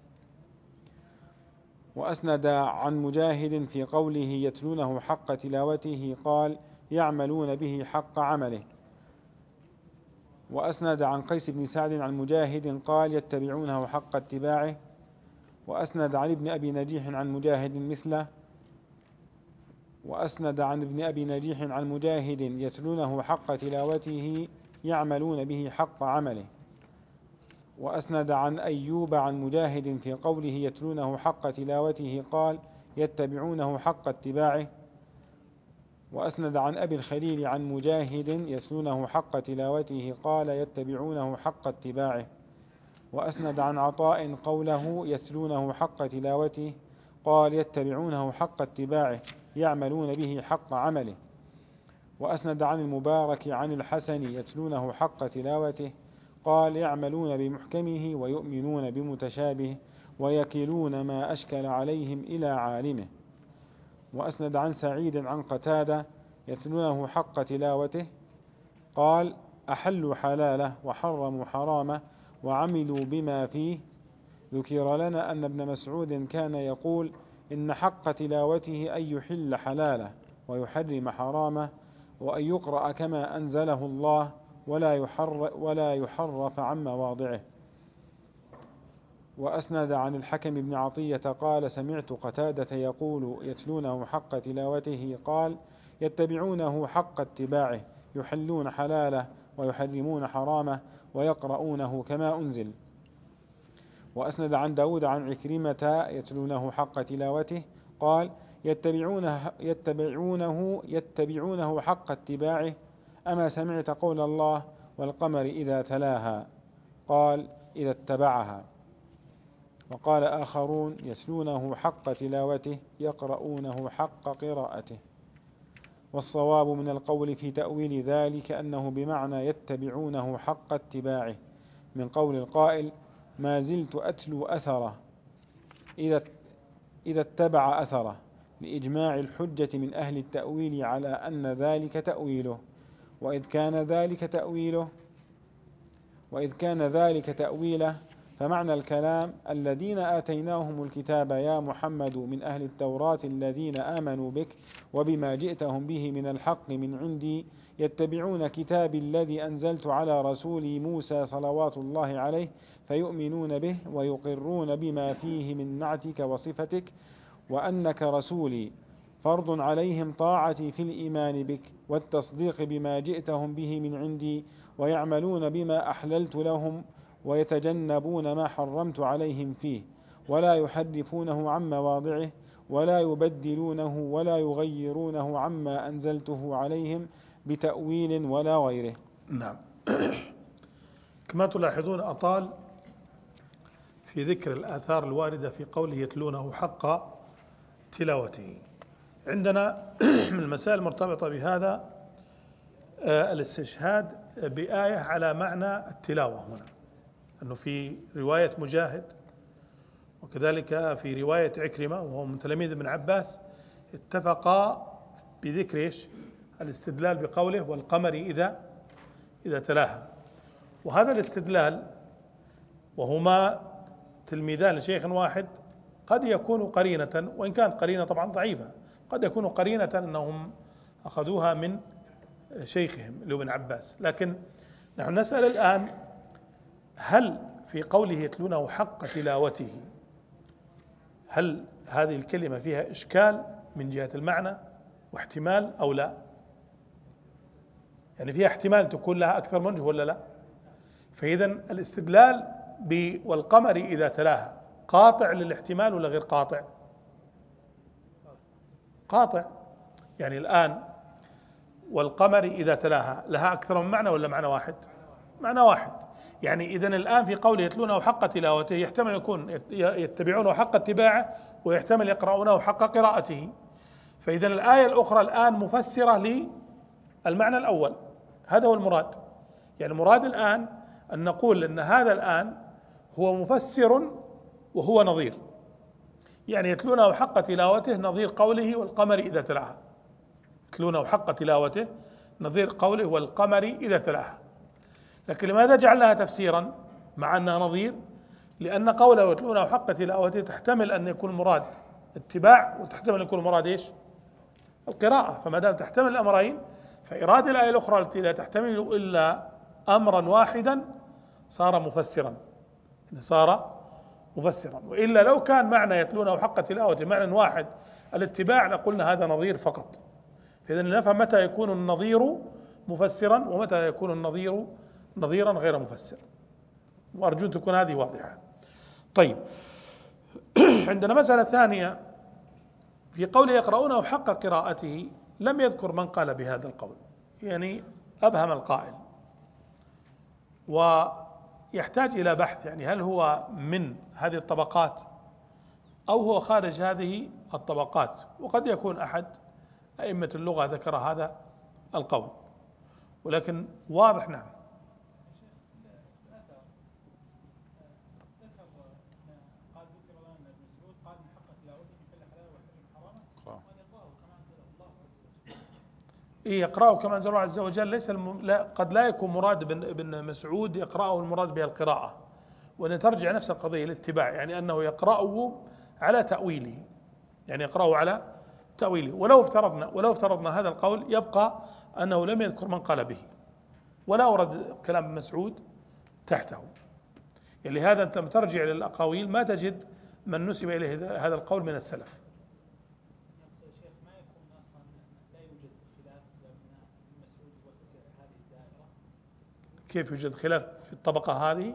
وأسند عن مجاهد في قوله يتلونه حق تلاوته قال يعملون به حق عمله. وأسند عن قيس بن سعد عن مجاهد قال يتبعونه حق اتباعه. وأسند عن ابن أبي نجيح عن مجاهد مثله. وأسند عن ابن أبي نجيح عن مجاهد يتلونه حق تلاوته يعملون به حق عمله. وأسند عن أيوب عن مجاهد في قوله يتلونه حق تلاوته قال يتبعونه حق اتباعه. وأسند عن أبي الخليل عن مجاهد يتلونه حق تلاوته قال يتبعونه حق اتباعه. وأسند عن عطاء قوله يتلونه حق تلاوته قال يتبعونه حق اتباعه يعملون به حق عمله. وأسند عن المبارك عن الحسن يتلونه حق تلاوته قال يعملون بمحكمه ويؤمنون بمتشابه ويكلون ما أشكل عليهم إلى عالمه. وأسند عن سعيد عن قتادة يتلونه حق تلاوته قال أحلوا حلاله وحرموا حرامه وعملوا بما فيه. ذكر لنا أن ابن مسعود كان يقول إن حق تلاوته أن يحل حلاله ويحرم حرامه وأن يقرأ كما أنزله الله ولا يحرف عن مواضعه. وأسند عن الحكم بن عطية قال سمعت قتادة يقول يتلونه حق تلاوته قال يتبعونه حق اتباعه يحلون حلاله ويحرمون حرامه ويقرؤونه كما أنزل. وأسند عن داود عن عكرمة يتلونه حق تلاوته قال يتبعونه حق اتباعه أما سمعت قول الله والقمر إذا تلاها قال إذا اتبعها. وقال آخرون يتلونه حق تلاوته يقرؤونه حق قراءته. والصواب من القول في تأويل ذلك أنه بمعنى يتبعونه حق اتباعه من قول القائل ما زلت أتلو أثره إذا اتبع أثره لإجماع الحجة من أهل التأويل على أن ذلك تأويله. وإذ كان ذلك تأويله فمعنى الكلام الذين آتيناهم الكتاب يا محمد من أهل التوراة الذين آمنوا بك وبما جئتهم به من الحق من عندي يتبعون كتابي الذي أنزلت على رسولي موسى صلوات الله عليه فيؤمنون به ويقرون بما فيه من نعتك وصفتك وأنك رسولي فرض عليهم طاعتي في الإيمان بك والتصديق بما جئتهم به من عندي ويعملون بما أحللت لهم ويتجنبون ما حرمت عليهم فيه ولا يحرفونه عن مواضعه ولا يبدلونه ولا يغيرونه عما أنزلته عليهم بتأويل ولا غيره. نعم. كما تلاحظون أطال في ذكر الآثار الواردة في قوله يتلونه حق تلاوته. عندنا من المسائل المرتبطة بهذا الاستشهاد بآية على معنى التلاوة هنا، أنه في رواية مجاهد وكذلك في رواية عكرمة وهو من تلاميذ ابن عباس اتفقا بذكر الاستدلال بقوله والقمر إذا تلاها. وهذا الاستدلال وهما تلميذان لشيخ واحد قد يكون قرينة، وإن كانت قرينة طبعا ضعيفة، قد يكون قرينة أنهم أخذوها من شيخهم اللي هو ابن عباس. لكن نحن نسأل الآن هل في قوله يتلونه حق تلاوته هل هذه الكلمة فيها إشكال من جهة المعنى واحتمال أو لا؟ يعني فيها احتمال تكون لها أكثر من وجه ولا لا؟ فإذا الاستدلال والقمر إذا تلاها قاطع للاحتمال ولا غير قاطع؟ قاطع. يعني الآن والقمر إذا تلاها لها أكثر من معنى ولا معنى واحد؟ معنى واحد. يعني إذن الآن في قوله يتلونه حق تلاوته يحتمل يكون يتبعونه حق اتباعه ويحتمل يقرؤونه حق قراءته. فإذا الآية الأخرى الآن مفسرة للمعنى الأول، هذا هو المراد. يعني المراد الآن أن نقول أن هذا الآن هو مفسر وهو نظير. يعني يتلونه حق تلاوته نظير قوله والقمر إذا تلاها، يتلونه حق تلاوته نظير قوله والقمر إذا تلاها. لكن لماذا جعلناها تفسيرا مع أنها نظير؟ لأن قوله يتلونه حق تلاوته تحتمل أن يكون المراد اتباع وتحتمل أن يكون المراد إيش؟ القراءة. فما دام تحتمل الأمرين فإراد الآية الأخرى التي لا تحتمل إلا أمرا واحدا صار مفسرا. وإلا لو كان معنى يتلونه حق تلاوته معنى واحد الاتباع لقلنا هذا نظير فقط. فإذا نفهم متى يكون النظير مفسرا ومتى يكون النظير نظيرا غير مفسر. وأرجو أن تكون هذه واضحة. طيب عندنا مسألة ثانية في قوله يقرؤونه حق قراءته، لم يذكر من قال بهذا القول، يعني أبهم القائل، ويحتاج إلى بحث، يعني هل هو من هذه الطبقات أو هو خارج هذه الطبقات، وقد يكون أحد أئمة اللغة ذكر هذا القول، ولكن واضح. نعم. يقرأه كما أنزل الله عز وجل، ليس قد لا يكون مراد بن مسعود يقرأه المراد به القراءة، وأن ترجع نفس القضية الاتباع، يعني أنه يقرأه على تأويله، يعني يقرأه على تأويله. ولو افترضنا هذا القول، يبقى أنه لم يذكر من قال به، ولا ورد كلام ابن مسعود تحته. يعني لهذا أنت ترجع للأقاويل ما تجد من نسب إليه هذا القول من السلف. كيف يوجد خلاف في الطبقة هذه؟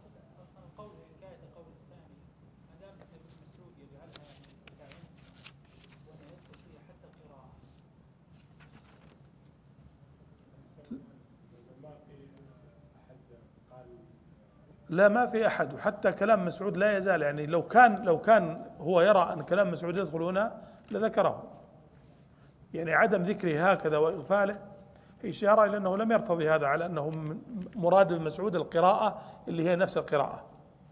لا، ما في أحد، وحتى كلام مسعود لا يزال، يعني لو كان هو يرى أن كلام مسعود يدخل هنا لذكره، يعني عدم ذكره هكذا وإغفاله إشارة إلى أنه لم يرتضي هذا، على أنه مراد مسعود القراءة اللي هي نفس القراءة.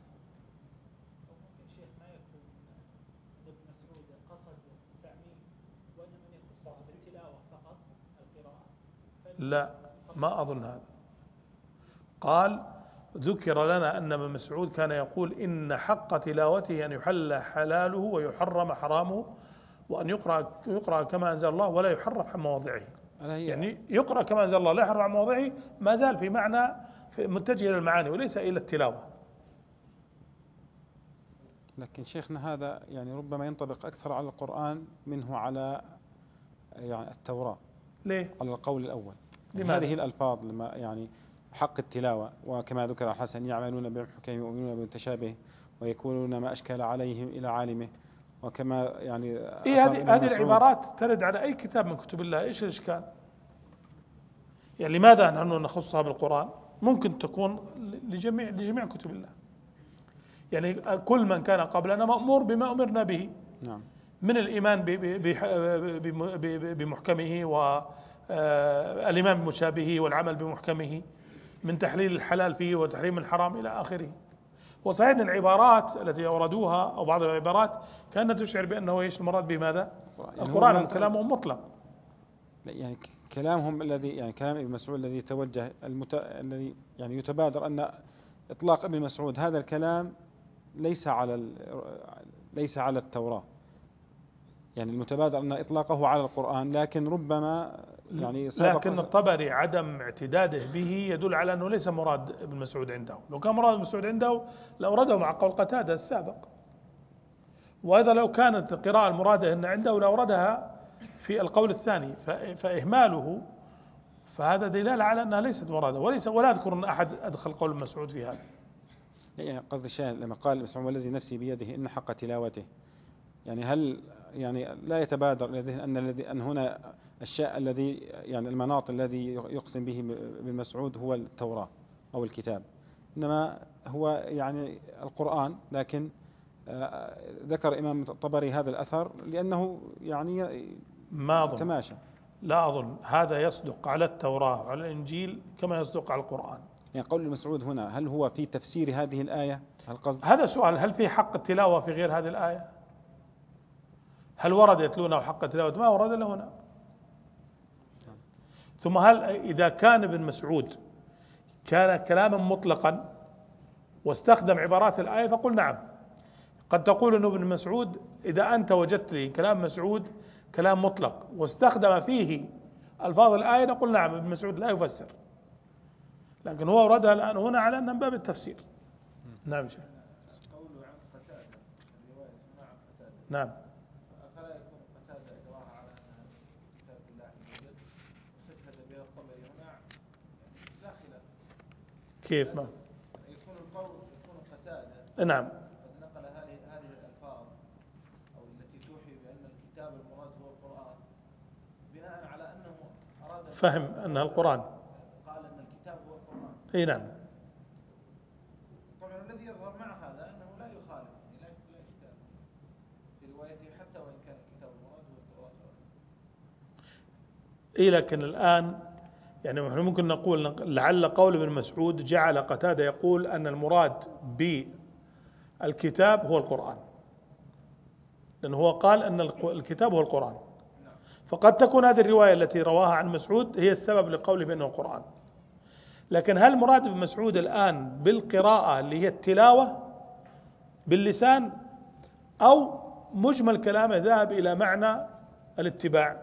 لا، ما أظن هذا. قال ذكر لنا أن ابن مسعود كان يقول إن حق تلاوته أن يحل حلاله ويحرم حرامه، وأن يقرأ كما أنزل الله ولا يحرف عن مواضعه. يعني يقرأ كما أنزل الله لا يحرف عن مواضعه، ما زال في معنى متجه إلى المعاني وليس إلى التلاوة. لكن شيخنا هذا يعني ربما ينطبق أكثر على القرآن منه على يعني التوراة. ليه؟ على القول الأول. لماذا؟ هذه الألفاظ لما يعني حق التلاوة، وكما ذكر الحسن يعملون بمحكمه ويؤمنون بالمتشابه ويكونون ما أشكل عليهم إلى عالمه، وكما يعني هذه العبارات ترد على أي كتاب من كتب الله، إيش الإشكال؟ يعني لماذا نحن نخصها بالقرآن؟ ممكن تكون لجميع كتب الله، يعني كل من كان قبلنا مأمور بما أمرنا به. نعم. من الإيمان بمحكمه والإيمان بمشابهه والعمل بمحكمه، من تحليل الحلال فيه وتحريم الحرام إلى آخره. وصحيح أن العبارات التي أوردوها أو بعض العبارات كانت تشعر بأنه إيش المراد بماذا؟ يعني القرآن كلامه مطلق، يعني كلامهم الذي يعني كلام ابن مسعود الذي توجه الذي يعني يتبادر أن إطلاق ابن مسعود هذا الكلام ليس على التوراة، يعني المتبادر أن إطلاقه على القرآن، لكن ربما يعني لكن الطبري عدم اعتداده به يدل على أنه ليس مراد ابن مسعود عنده. لو كان مراد ابن مسعود عنده لأورده مع قول قتادة السابق، وهذا لو كانت القراءة المرادة أن عنده لأوردها في القول الثاني، فإهماله فهذا دلالة على أنها ليست مرادة، ولا أذكر أن أحد أدخل قول ابن مسعود في هذا. يعني قصد الشاهد لما قال مسعود والذي نفسي بيده إن حق تلاوته، يعني هل يعني لا يتبادر إلى الذهن أن هنا الشيء الذي يعني المناط الذي يقسم به ابن مسعود هو التوراة أو الكتاب، إنما هو يعني القرآن، لكن ذكر إمام الطبري هذا الأثر لأنه يعني ما أظن تماشى. لا أظن هذا يصدق على التوراة وعلى الإنجيل كما يصدق على القرآن. يعني قول المسعود هنا هل هو في تفسير هذه الآية؟ هذا سؤال، هل في حق التلاوة في غير هذه الآية؟ هل ورد يتلونه حق التلاوة؟ ما ورد له هنا. ثم هل إذا كان ابن مسعود كان كلاما مطلقا واستخدم عبارات الآية فقل نعم. قد تقول أن ابن مسعود إذا أنت وجدت لي كلام مسعود كلام مطلق واستخدم فيه ألفاظ الآية نقول نعم ابن مسعود لا يفسر، لكن هو أوردها الآن هنا على أنها من باب التفسير. نعم شيخ. قوله عن قتادة الرواية اسمها عن قتادة. نعم. فلا يكون قتادة إدراها على أنها كتاب الله عز وجل واستشهد بها الطبري هنا لا خلاف. كيف ما؟ يكون القول نعم. قد نقل هذه الألفاظ أو التي توحي بأن الكتاب المراد هو القرآن بناء على أنه أراد فهم أنها القرآن، قال أن الكتاب هو القرآن. أي نعم. طبعا الذي يظهر مع هذا أنه لا يخالف، لا إشكال في روايته حتى وإن كان الكتاب المراد هو التوراة. إيه لكن الآن يعني نحن ممكن نقول لعل قول ابن مسعود جعل قتادة يقول أن المراد بالكتاب هو القرآن، لأنه هو قال أن الكتاب هو القرآن، فقد تكون هذه الرواية التي رواها عن مسعود هي السبب لقوله بأنه القرآن. لكن هل مراد ابن مسعود الآن بالقراءة اللي هي التلاوة باللسان، أو مجمل كلامه ذهب إلى معنى الاتباع؟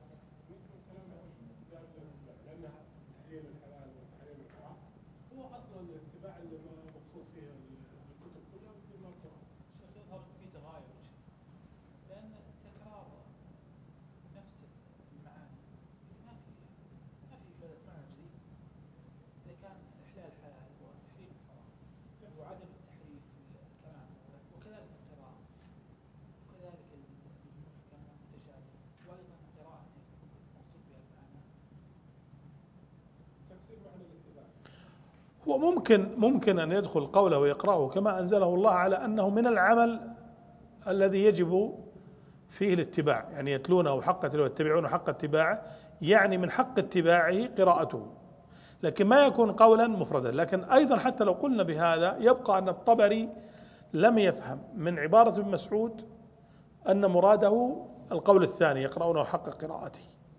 هو ممكن أن يدخل قوله ويقرأه كما أنزله الله على أنه من العمل الذي يجب فيه الاتباع، يعني يتلونه حق تلوه يتبعونه حق اتباعه، يعني من حق اتباعه قراءته، لكن ما يكون قولا مفردا. لكن أيضا حتى لو قلنا بهذا يبقى أن الطبري لم يفهم من عبارة ابن مسعود أن مراده القول الثاني يقرأونه حق قراءته.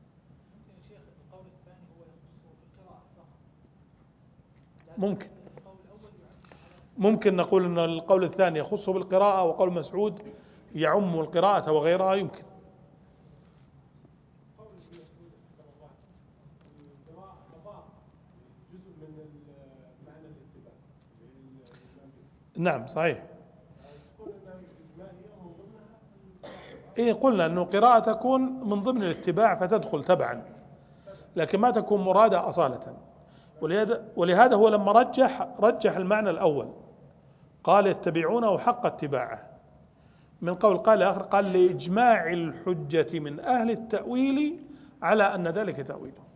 ممكن نقول أن القول الثاني يخصه بالقراءة، وقول مسعود يعم القراءة وغيرها. يمكن. نعم صحيح. إيه قلنا أنه قراءة تكون من ضمن الاتباع فتدخل تبعا، لكن ما تكون مرادة أصالة. ولهذا هو لما رجح المعنى الأول قال يتبعونه حق اتباعه، من قول قال آخر قال لإجماع الحجة من أهل التأويل على أن ذلك تأويله.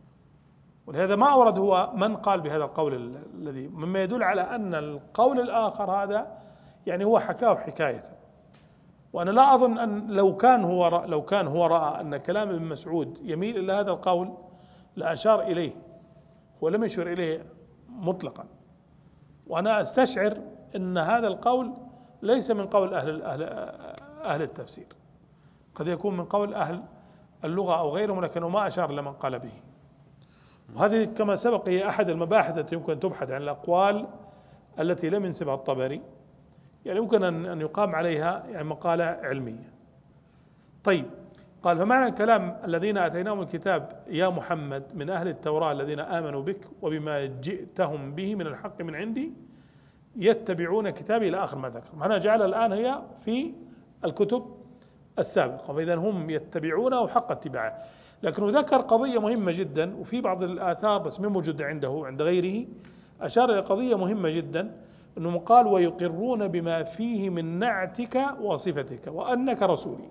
ولهذا ما أورد هو من قال بهذا القول الذي مما يدل على أن القول الآخر هذا يعني هو حكاه حكاية. وأنا لا أظن أن لو كان هو رأى أن كلام ابن مسعود يميل إلى هذا القول لأشار إليه، ولم يشر إليه مطلقا. وأنا أستشعر أن هذا القول ليس من قول أهل التفسير، قد يكون من قول أهل اللغة أو غيرهم، لكنه ما أشار لمن قال به. وهذه كما سبق هي أحد المباحث التي يمكن تبحث عن الأقوال التي لم ينسبها الطبري، يعني يمكن أن يقام عليها يعني مقالة علمية. طيب قال فمعنى الكلام الذين آتيناهم الكتاب يا محمد من أهل التوراة الذين آمنوا بك وبما جئتهم به من الحق من عندي يتبعون كتابي إلى آخر ما ذكر. معنى جعل الآن هي في الكتب السابقة، فإذا هم يتبعونه حق اتباعه. لكنه ذكر قضية مهمة جدا، وفي بعض الآثار بس من موجودة عنده عند غيره أشار إلى قضية مهمة جدا، أنه قال ويقرون بما فيه من نعتك وصفتك وأنك رسولي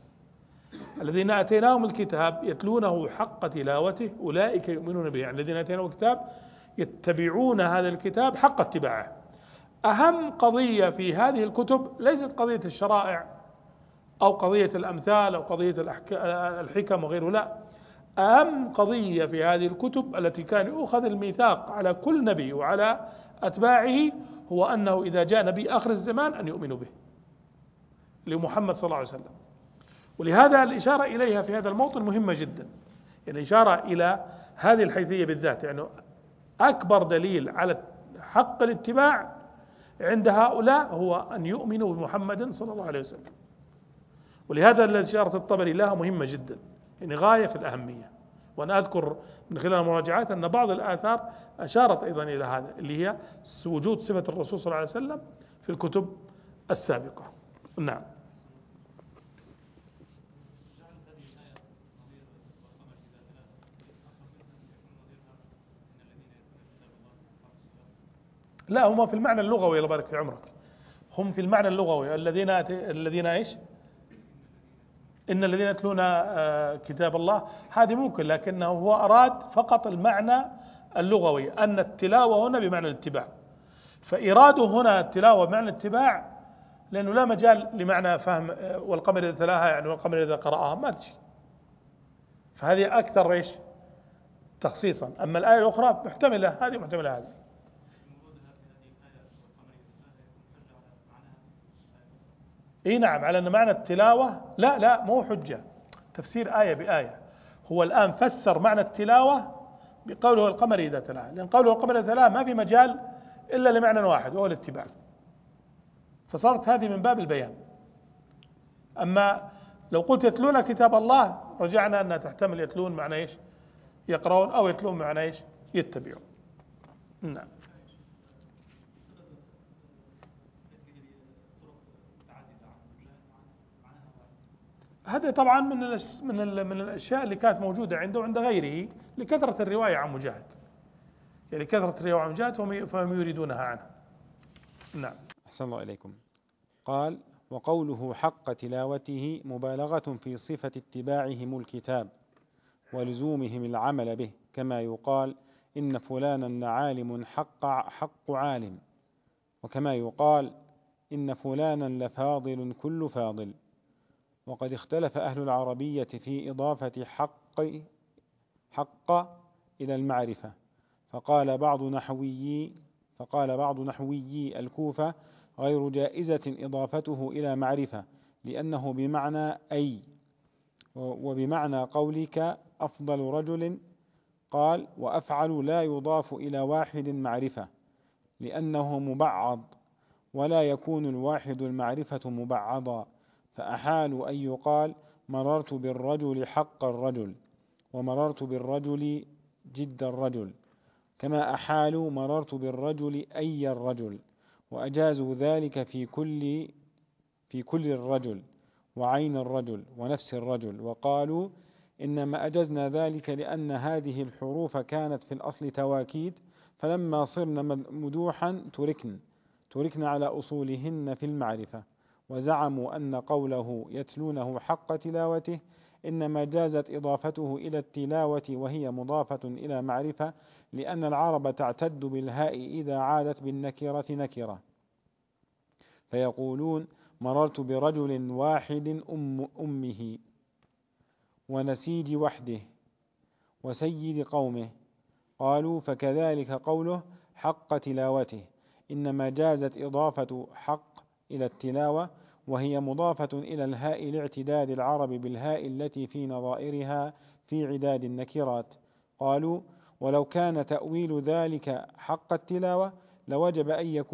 الذين آتيناهم الكتاب يتلونه حق تلاوته أولئك يؤمنون به. يعني الذين آتيناهم الكتاب يتبعون هذا الكتاب حق اتباعه. أهم قضية في هذه الكتب ليست قضية الشرائع أو قضية الأمثال أو قضية الحكم وغيره، لا، أهم قضية في هذه الكتب التي كان يؤخذ الميثاق على كل نبي وعلى أتباعه هو أنه إذا جاء نبي آخر الزمان أن يؤمنوا به لمحمد صلى الله عليه وسلم. ولهذا الإشارة إليها في هذا الموطن مهمة جدا، يعني إشارة إلى هذه الحيثية بالذات، يعني أكبر دليل على حق الاتباع عند هؤلاء هو أن يؤمنوا بمحمد صلى الله عليه وسلم. ولهذا الإشارة الطبري لها مهمة جدا، يعني غاية في الأهمية. وأنا أذكر من خلال المراجعات أن بعض الآثار أشارت أيضا إلى هذا، اللي هي وجود صفة الرسول صلى الله عليه وسلم في الكتب السابقة. نعم. لا، هما في المعنى اللغوي الله يبارك في عمرك، هم في المعنى اللغوي الذين إيش؟ إن الذين يتلون كتاب الله، هذه ممكن، لكنه هو أراد فقط المعنى اللغوي أن التلاوة هنا بمعنى الاتباع. فإراده هنا التلاوة بمعنى الاتباع لأنه لا مجال لمعنى فهم والقمر إذا تلاها يعني والقمر إذا قرأها، ما تجي. فهذه أكثر إيش تخصيصا. أما الآية الأخرى محتملة هذه محتملة هذه. اي نعم، على ان معنى التلاوة لا مو حجة تفسير آية بآية. هو الآن فسر معنى التلاوة بقوله القمر إذا تلاها، لأن قوله القمر إذا تلاها ما في مجال إلا لمعنى واحد وهو الاتباع، فصارت هذه من باب البيان. أما لو قلت يتلون كتاب الله رجعنا أنها تحتمل يتلون معنى إيش؟ يقرؤون، أو يتلون معنى إيش؟ يتبعون. نعم. هذا طبعا من الأشياء اللي كانت موجودة عنده وعند غيره لكثرة الرواية عن مجاهد، يعني كثرة الرواية عن مجاهد فهم يريدونها عنه. نعم. أحسن الله إليكم. قال: وقوله حق تلاوته مبالغة في صفة اتباعهم الكتاب ولزومهم العمل به، كما يقال إن فلانا لعالم حق عالم، وكما يقال إن فلانا لفاضل كل فاضل. وقد اختلف أهل العربية في إضافة حق إلى المعرفة، فقال بعض نحويي الكوفة غير جائزة إضافته إلى معرفة لأنه بمعنى أي، وبمعنى قولك أفضل رجل قال وأفعل لا يضاف إلى واحد معرفة لأنه مبعض، ولا يكون الواحد المعرفة مبعضا، فأحالوا أن يقال مررت بالرجل حق الرجل ومررت بالرجل جد الرجل، كما أحالوا مررت بالرجل أي الرجل، وأجازوا ذلك في كل الرجل وعين الرجل ونفس الرجل، وقالوا إنما أجزنا ذلك لأن هذه الحروف كانت في الأصل تواكيد، فلما صرنا مدوحا تركن على أصولهن في المعرفة. وزعموا أن قوله يتلونه حق تلاوته إنما جازت إضافته إلى التلاوة وهي مضافة إلى معرفة، لأن العرب تعتد بالهاء إذا عادت بالنكرة نكرة، فيقولون مررت برجل واحد أمه ونسيج وحده وسيد قومه. قالوا فكذلك قوله حق تلاوته إنما جازت إضافة حق إلى التلاوة وهي مضافة إلى الهاء لاعتداد العرب بالهاء التي في نظائرها في عداد النكرات. قالوا ولو كان تأويل ذلك حق التلاوة لوجب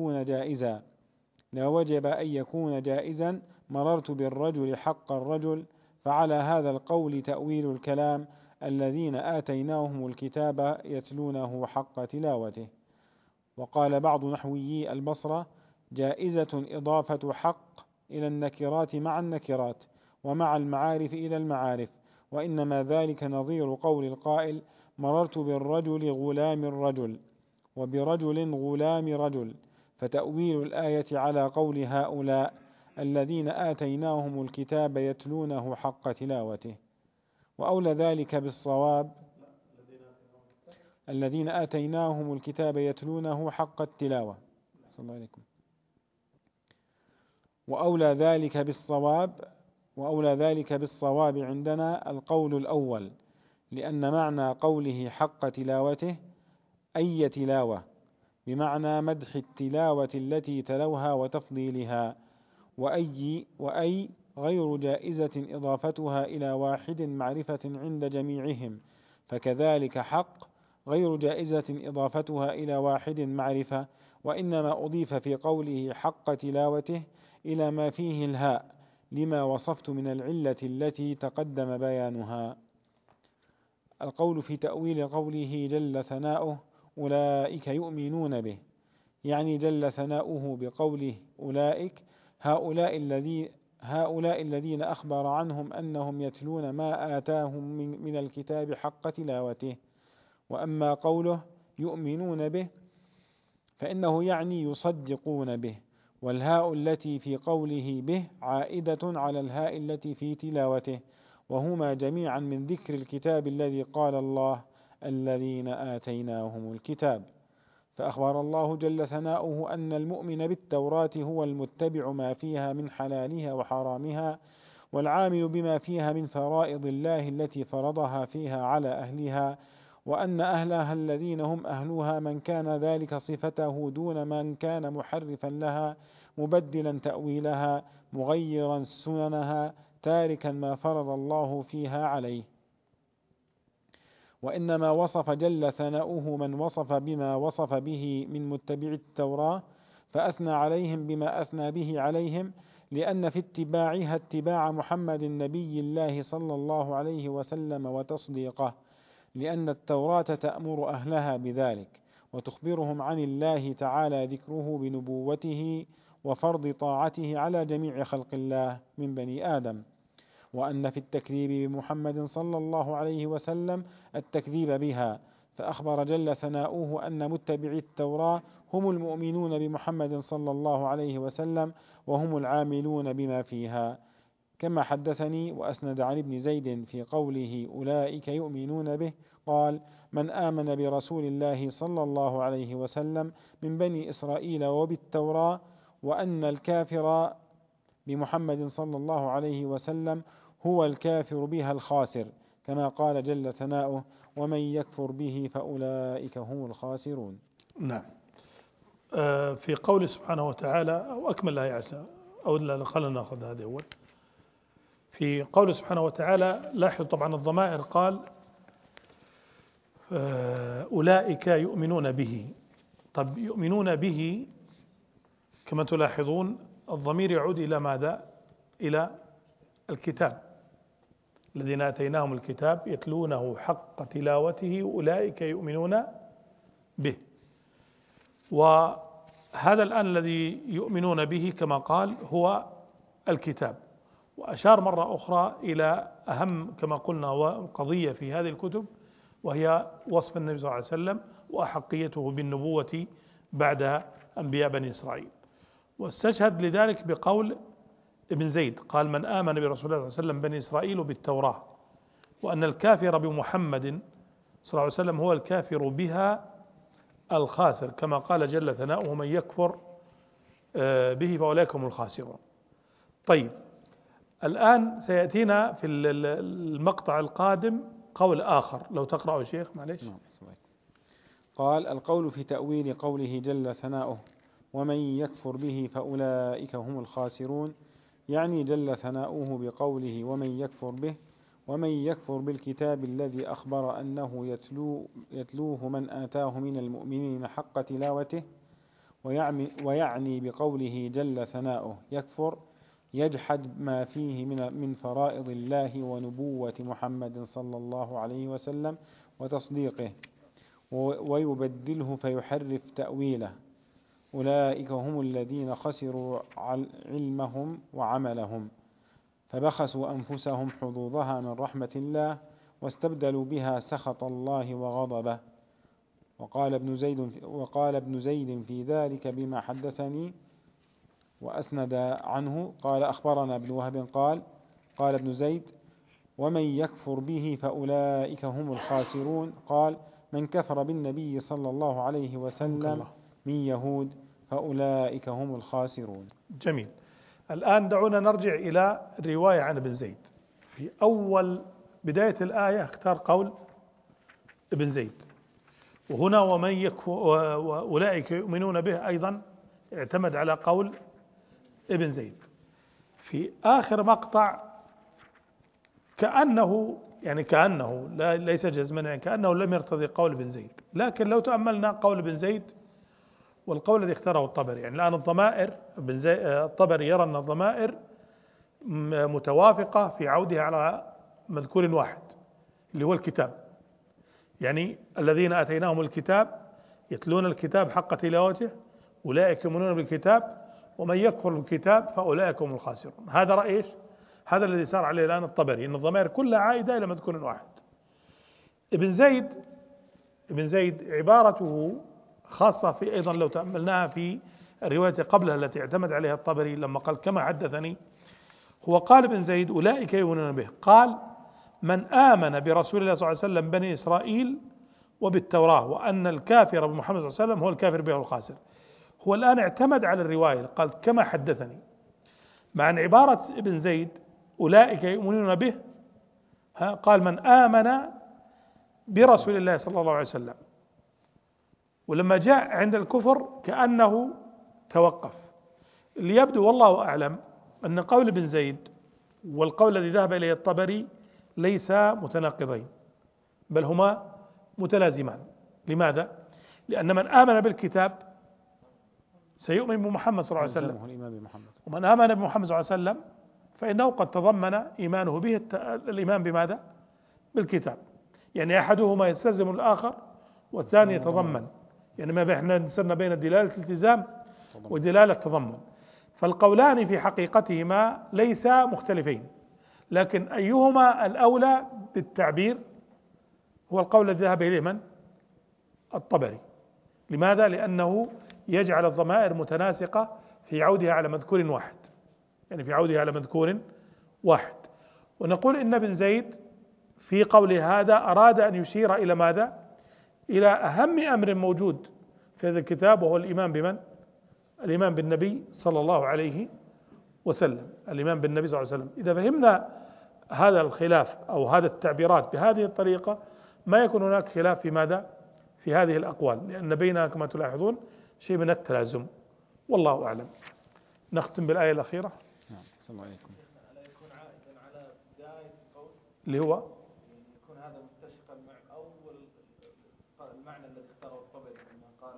أن يكون جائزا مررت بالرجل حق الرجل، فعلى هذا القول تأويل الكلام الذين آتيناهم الكتاب يتلونه حق تلاوته. وقال بعض نحويي البصرة جائزة إضافة حق إلى النكرات مع النكرات ومع المعارف إلى المعارف، وإنما ذلك نظير قول القائل مررت بالرجل غلام الرجل وبرجل غلام رجل، فتأويل الآية على قول هؤلاء الذين آتيناهم الكتاب يتلونه حق تلاوته. وأولى ذلك بالصواب الذين آتيناهم الكتاب يتلونه حق التلاوة. صلى الله عليكم. وأولى ذلك بالصواب عندنا القول الأول، لأن معنى قوله حق تلاوته أي تلاوة بمعنى مدح التلاوة التي تلوها وتفضيلها، وأي غير جائزة إضافتها إلى واحد معرفة عند جميعهم، فكذلك حق غير جائزة إضافتها إلى واحد معرفة، وإنما أضيف في قوله حق تلاوته إلى ما فيه الهاء لما وصفت من العلة التي تقدم بيانها. القول في تأويل قوله جل ثناؤه أولئك يؤمنون به، يعني جل ثناؤه بقوله أولئك هؤلاء الذين أخبر عنهم أنهم يتلون ما آتاهم من الكتاب حق تلاوته. وأما قوله يؤمنون به فإنه يعني يصدقون به، والهاء التي في قوله به عائدة على الهاء التي في تلاوته، وهما جميعا من ذكر الكتاب الذي قال الله الذين آتيناهم الكتاب. فأخبر الله جل ثناؤه أن المؤمن بالتوراة هو المتبع ما فيها من حلالها وحرامها، والعامل بما فيها من فرائض الله التي فرضها فيها على أهلها، وأن أهلها الذين هم أهلها من كان ذلك صفته دون من كان محرفا لها مبدلا تأويلها مغيرا سننها تاركا ما فرض الله فيها عليه. وإنما وصف جل ثناؤه من وصف بما وصف به من متبع التوراة، فأثنى عليهم بما أثنى به عليهم، لأن في اتباعها اتباع محمد نبي الله صلى الله عليه وسلم وتصديقه، لأن التوراة تأمر أهلها بذلك، وتخبرهم عن الله تعالى ذكره بنبوته وفرض طاعته على جميع خلق الله من بني آدم. وأن في التكذيب بمحمد صلى الله عليه وسلم التكذيب بها، فأخبر جل ثناؤه أن متبعي التوراة هم المؤمنون بمحمد صلى الله عليه وسلم، وهم العاملون بما فيها، كما حدثني وأسند عن ابن زيد في قوله أولئك يؤمنون به قال: من آمن برسول الله صلى الله عليه وسلم من بني إسرائيل وبالتوراة، وأن الكافر بمحمد صلى الله عليه وسلم هو الكافر بها الخاسر، كما قال جل ثناؤه: ومن يكفر به فأولئك هم الخاسرون. نعم. في قول سبحانه وتعالى، أو أكمل الآية أو لا، خلينا نأخذ هذا أول. في قول سبحانه وتعالى لاحظ طبعا الضمائر، قال أولئك يؤمنون به. طب يؤمنون به كما تلاحظون الضمير يعود إلى ماذا؟ إلى الكتاب، الذين آتيناهم الكتاب يتلونه حق تلاوته أولئك يؤمنون به. وهذا الآن الذي يؤمنون به كما قال هو الكتاب. وأشار مرة أخرى إلى أهم كما قلنا قضية في هذه الكتب، وهي وصف النبي صلى الله عليه وسلم وأحقيته بالنبوة بعد أنبياء بني إسرائيل. واستشهد لذلك بقول ابن زيد، قال: من آمن برسول الله صلى الله عليه وسلم بني إسرائيل بالتوراة، وأن الكافر بمحمد صلى الله عليه وسلم هو الكافر بها الخاسر، كما قال جل ثناؤه: من يكفر به فأولئك هم الخاسرون. طيب، الآن سيأتينا في المقطع القادم قول آخر، لو تقرأه يا شيخ معليش. قال: القول في تأويل قوله جل ثناؤه ومن يكفر به فأولئك هم الخاسرون، يعني جل ثناؤه بقوله ومن يكفر به، ومن يكفر بالكتاب الذي أخبر أنه يتلوه من آتاه من المؤمنين حق تلاوته، ويعني بقوله جل ثناؤه يكفر يجحد ما فيه من فرائض الله ونبوة محمد صلى الله عليه وسلم وتصديقه، ويبدله فيحرف تأويله. أولئك هم الذين خسروا علمهم وعملهم، فبخسوا أنفسهم حظوظها من رحمة الله، واستبدلوا بها سخط الله وغضبه. وقال ابن زيد في ذلك بما حدثني وأسند عنه، قال: أخبرنا ابن وهب قال ابن زيد: ومن يكفر به فأولئك هم الخاسرون، قال: من كفر بالنبي صلى الله عليه وسلم من يهود فأولئك هم الخاسرون. جميل. الآن دعونا نرجع إلى الرواية عن ابن زيد. في أول بداية الآية اختار قول ابن زيد، وهنا ومن يكفر وأولئك يؤمنون به أيضا اعتمد على قول ابن زيد. في آخر مقطع كأنه ليس جزما، يعني كأنه لم يرتضي قول ابن زيد، لكن لو تأملنا قول ابن زيد والقول الذي اختاره الطبري، يعني الآن الضمائر الطبري يرى أن الضمائر متوافقة في عودها على مذكور واحد اللي هو الكتاب، يعني الذين آتيناهم الكتاب يتلون الكتاب حق تلاوته أولئك يؤمنون بالكتاب، ومن يكفر بالكتاب فأولئك هم الخاسرون. هذا رأي هذا الذي سار عليه الآن الطبري، أن الضمائر كلها عائدة إلى مذكور واحد. ابن زيد عبارته خاصة في أيضا لو تأملناها في الرواية قبلها التي اعتمد عليها الطبري لما قال كما حدثني، هو قال ابن زيد أولئك يؤمنون به، قال من آمن برسول الله صلى الله عليه وسلم بني إسرائيل وبالتوراة، وأن الكافر بمحمد صلى الله عليه وسلم هو الكافر به الخاسر. هو الآن اعتمد على الرواية، قال كما حدثني، مع أن عبارة ابن زيد أولئك يؤمنون به قال من آمن برسول الله صلى الله عليه وسلم، ولما جاء عند الكفر كأنه توقف. اللي يبدو والله أعلم أن قول ابن زيد والقول الذي ذهب إليه الطبري ليس متناقضين، بل هما متلازمان. لماذا؟ لأن من آمن بالكتاب سيؤمن بمحمد صلى الله عليه وسلم، ومن آمن بمحمد صلى الله عليه وسلم فإنه قد تضمن إيمانه به الإيمان بماذا؟ بالكتاب. يعني أحدهما يستلزم الآخر والثاني يتضمن، يعني ما احنا نسمى بين دلالة الالتزام ودلالة التضمن. فالقولان في حقيقتهما ليس مختلفين، لكن أيهما الأولى بالتعبير هو القول الذي ذهب إليه من؟ الطبري. لماذا؟ لأنه يجعل الضمائر متناسقة في عودها على مذكور واحد، يعني في عودها على مذكور واحد. ونقول إن ابن زيد في قوله هذا أراد أن يشير إلى ماذا؟ إلى أهم أمر موجود في هذا الكتاب، وهو الإيمان بمن؟ الإيمان بالنبي صلى الله عليه وسلم، الإيمان بالنبي صلى الله عليه وسلم. إذا فهمنا هذا الخلاف أو هذا التعبيرات بهذه الطريقة ما يكون هناك خلاف في ماذا؟ في هذه الأقوال، لأن بينها كما تلاحظون شيء من التلازم، والله أعلم. نختم بالآية الأخيرة. نعم. صلى الله عليكم. ألا يكون عائدا على بداية القول اللي هو يكون هذا متسقا مع أول المعنى الذي اختاره الطبري لما قال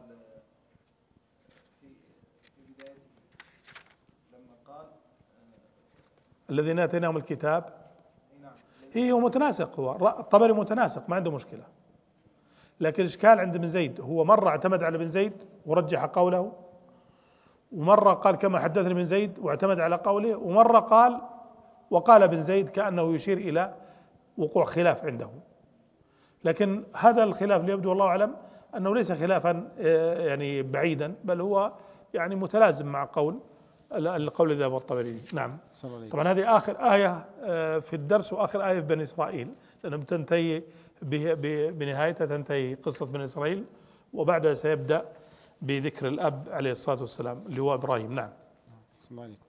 في بدايته، لما قال الذين آتيناهم الكتاب. نعم. هو متناسق، هو الطبري متناسق ما عنده مشكلة، لكن الإشكال عند ابن زيد هو مرة اعتمد على ابن زيد ورجح قوله، ومرة قال كما حدثني ابن زيد واعتمد على قوله، ومرة قال وقال ابن زيد كأنه يشير إلى وقوع خلاف عنده. لكن هذا الخلاف اللي يبدو والله أعلم أنه ليس خلافا يعني بعيدا، بل هو يعني متلازم مع القول الذي ذهب الطبري. نعم. طبعا هذه آخر آية في الدرس وآخر آية في بني إسرائيل، لأنها تنتهي بنهايتها تنتهي قصة بني إسرائيل، وبعدها سيبدأ بذكر الأب عليه الصلاة والسلام اللي هو إبراهيم. نعم. صلى الله عليكم.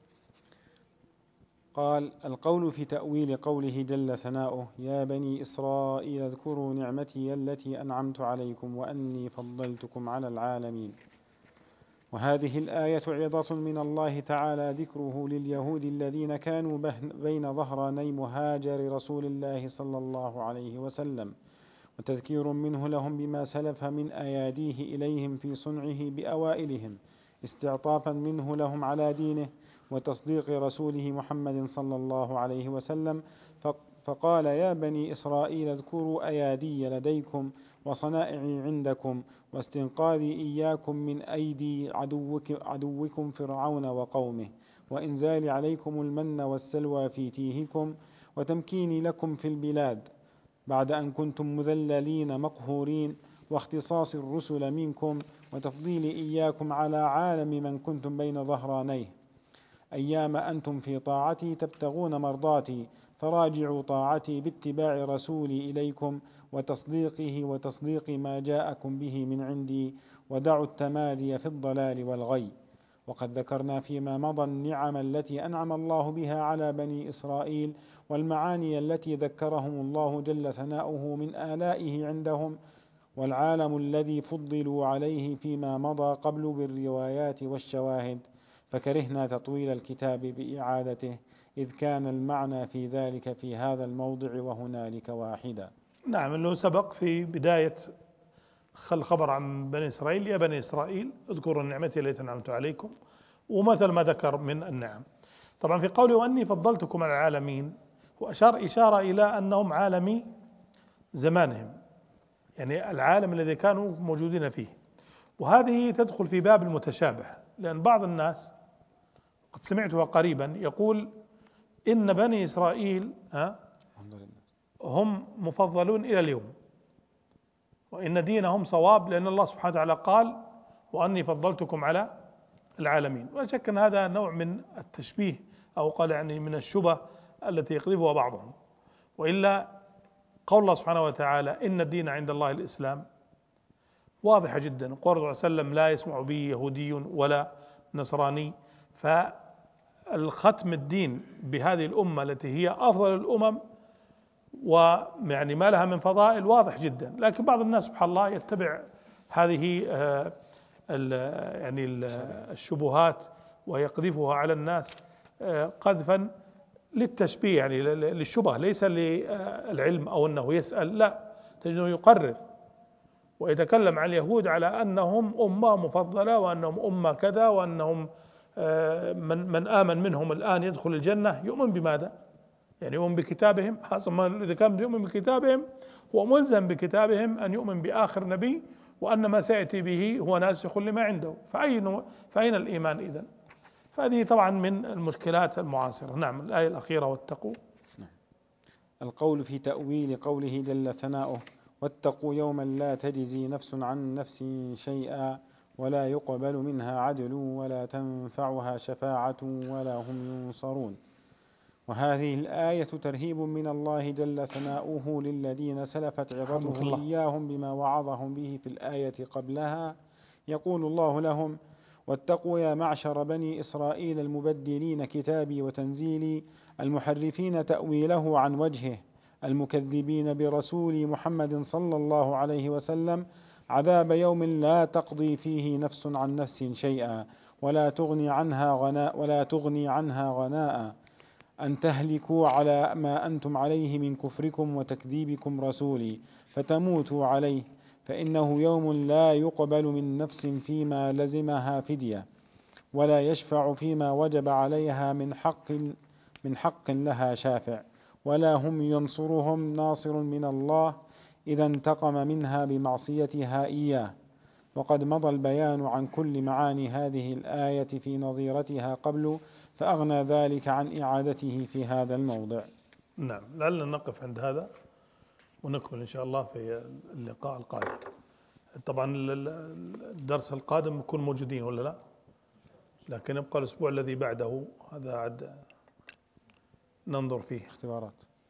قال القول في تأويل قوله جل ثناؤه يا بني إسرائيل اذكروا نعمتي التي أنعمت عليكم وأني فضلتكم على العالمين. وهذه الآية عظة من الله تعالى ذكره لليهود الذين كانوا بين ظهراني مهاجر رسول الله صلى الله عليه وسلم، وتذكير منه لهم بما سلف من أياديه إليهم في صنعه بأوائلهم، استعطافا منه لهم على دينه وتصديق رسوله محمد صلى الله عليه وسلم، فقال يا بني إسرائيل اذكروا أيادي لديكم وصنائعي عندكم واستنقاذي إياكم من أيدي عدوكم فرعون وقومه، وإنزال عليكم المن والسلوى في تيهكم، وتمكيني لكم في البلاد بعد أن كنتم مذللين مقهورين، واختصاص الرسل منكم، وتفضيل إياكم على عالم من كنتم بين ظهرانيه، أيام أنتم في طاعتي تبتغون مرضاتي، فراجعوا طاعتي باتباع رسولي إليكم وتصديقه وتصديق ما جاءكم به من عندي، ودعوا التمادي في الضلال والغي. وقد ذكرنا فيما مضى النعم التي أنعم الله بها على بني إسرائيل، والمعاني التي ذكرهم الله جل ثناؤه من آلائه عندهم، والعالم الذي فضلوا عليه فيما مضى قبل بالروايات والشواهد، فكرهنا تطويل الكتاب بإعادته، إذ كان المعنى في ذلك في هذا الموضع وهنالك واحدا. نعم. اللي سبق في بداية الخبر عن بني إسرائيل يا بني إسرائيل اذكروا نعمتي التي أنعمت عليكم، ومثل ما ذكر من النعم. طبعا في قوله وأني فضلتكم على العالمين وأشار إشارة إلى أنهم عالمي زمانهم، يعني العالم الذي كانوا موجودين فيه. وهذه تدخل في باب المتشابه، لأن بعض الناس قد سمعتها قريبا يقول إن بني إسرائيل هم مفضلون إلى اليوم، وإن دينهم صواب، لأن الله سبحانه وتعالى قال وأني فضلتكم على العالمين. ولا شك أن هذا نوع من التشبيه أو قال يعني من الشبه التي يقذفها بعضهم. وإلا قول الله سبحانه وتعالى إن الدين عند الله الإسلام واضحة جدا. قول الله صلى الله عليه وسلم لا يسمع به يهودي ولا نصراني. فالختم الدين بهذه الأمة التي هي أفضل الأمم ويعني ما لها من فضائل واضح جدا. لكن بعض الناس سبحان الله يتبع هذه يعني الشبهات ويقذفها على الناس قذفا للتشبيه يعني للشبه ليس للعلم أو أنه يسأل، لا، تجده يقرر ويتكلم عن اليهود على أنهم أمة مفضلة وأنهم أمة كذا وأنهم من آمن منهم الآن يدخل الجنة. يؤمن بماذا؟ يعني يؤمن بكتابهم. إذا كان يؤمن بكتابهم هو ملزم بكتابهم أن يؤمن بآخر نبي وأن ما سيأتي به هو ناسخ لما عنده. فأين الإيمان إذن؟ فهذه طبعا من المشكلات المعاصرة. نعم. الآية الأخيرة واتقوا. القول في تأويل قوله جل ثناؤه واتقوا يوما لا تجزي نفس عن نفس شيئا ولا يقبل منها عدل ولا تنفعها شفاعة ولا هم ينصرون. وهذه الآية ترهيب من الله جل ثناؤه للذين سلفت عظته إياهم بما وعظهم به في الآية قبلها. يقول الله لهم واتقوا يا معشر بني إسرائيل المبدلين كتابي وتنزيلي المحرفين تأويله عن وجهه المكذبين برسول محمد صلى الله عليه وسلم عذاب يوم لا تقضي فيه نفس عن نفس شيئا ولا تغني عنها غناء أن تهلكوا على ما أنتم عليه من كفركم وتكذيبكم رسولي فتموتوا عليه فإنه يوم لا يقبل من نفس فيما لزمها فدية ولا يشفع فيما وجب عليها من حق لها شافع ولا هم ينصرهم ناصر من الله إذا انتقم منها بمعصيتها إياه. وقد مضى البيان عن كل معاني هذه الآية في نظيرتها قبل فأغنى ذلك عن إعادته في هذا الموضع. نعم. لعلنا نقف عند هذا ونكمل إن شاء الله في اللقاء القادم. طبعا الدرس القادم يكون موجودين ولا لا؟ لكن يبقى الأسبوع الذي بعده هذا عد ننظر فيه. اختبارات.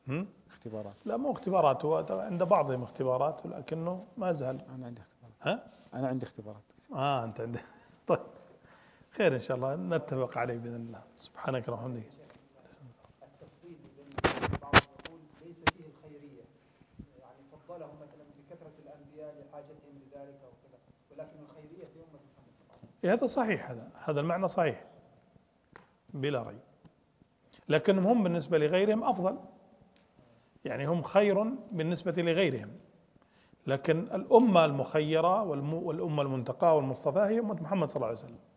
لا مو اختبارات، هو عند بعضهم اختبارات ولكنه ما زال. أنا عندي اختبارات. أنا عندي اختبارات. أنت عندك. طيب خير إن شاء الله نتفق عليه بإذن الله. سبحانك اللهم وبحمدك. التفضيل بين بعض يقول ليس فيه الخيرية، يعني فضلهم مثلا بكثرة الأنبياء لحاجتهم لذلك وكذا، ولكن الخيرية في أمة محمد صلى الله عليه وسلم. هذا صحيح، هذا المعنى صحيح بلا ريب، لكنهم هم بالنسبة لغيرهم أفضل، يعني هم خير بالنسبة لغيرهم. لكن الأمة المخيرة والأمة المنتقاة والمصطفى هي أمة محمد صلى الله عليه وسلم.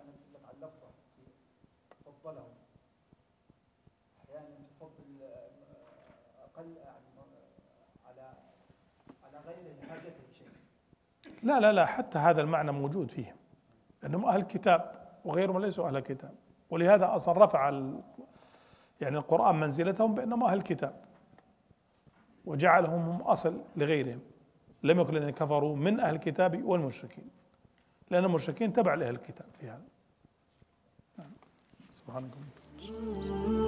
فضلهم أحيانا تفضل أقل على غيره لحاجته شيء. لا حتى هذا المعنى موجود فيهم، أنهم أهل الكتاب وغيرهم ليسوا أهل الكتاب، ولهذا أصلا رفع يعني القرآن منزلتهم بأنهم أهل الكتاب وجعلهم هم أصل لغيرهم. لم يكن الذين كفروا من أهل الكتاب والمشركين، لأن المشركين تبع لأهل الكتاب في هذا. سبحانك اللهم.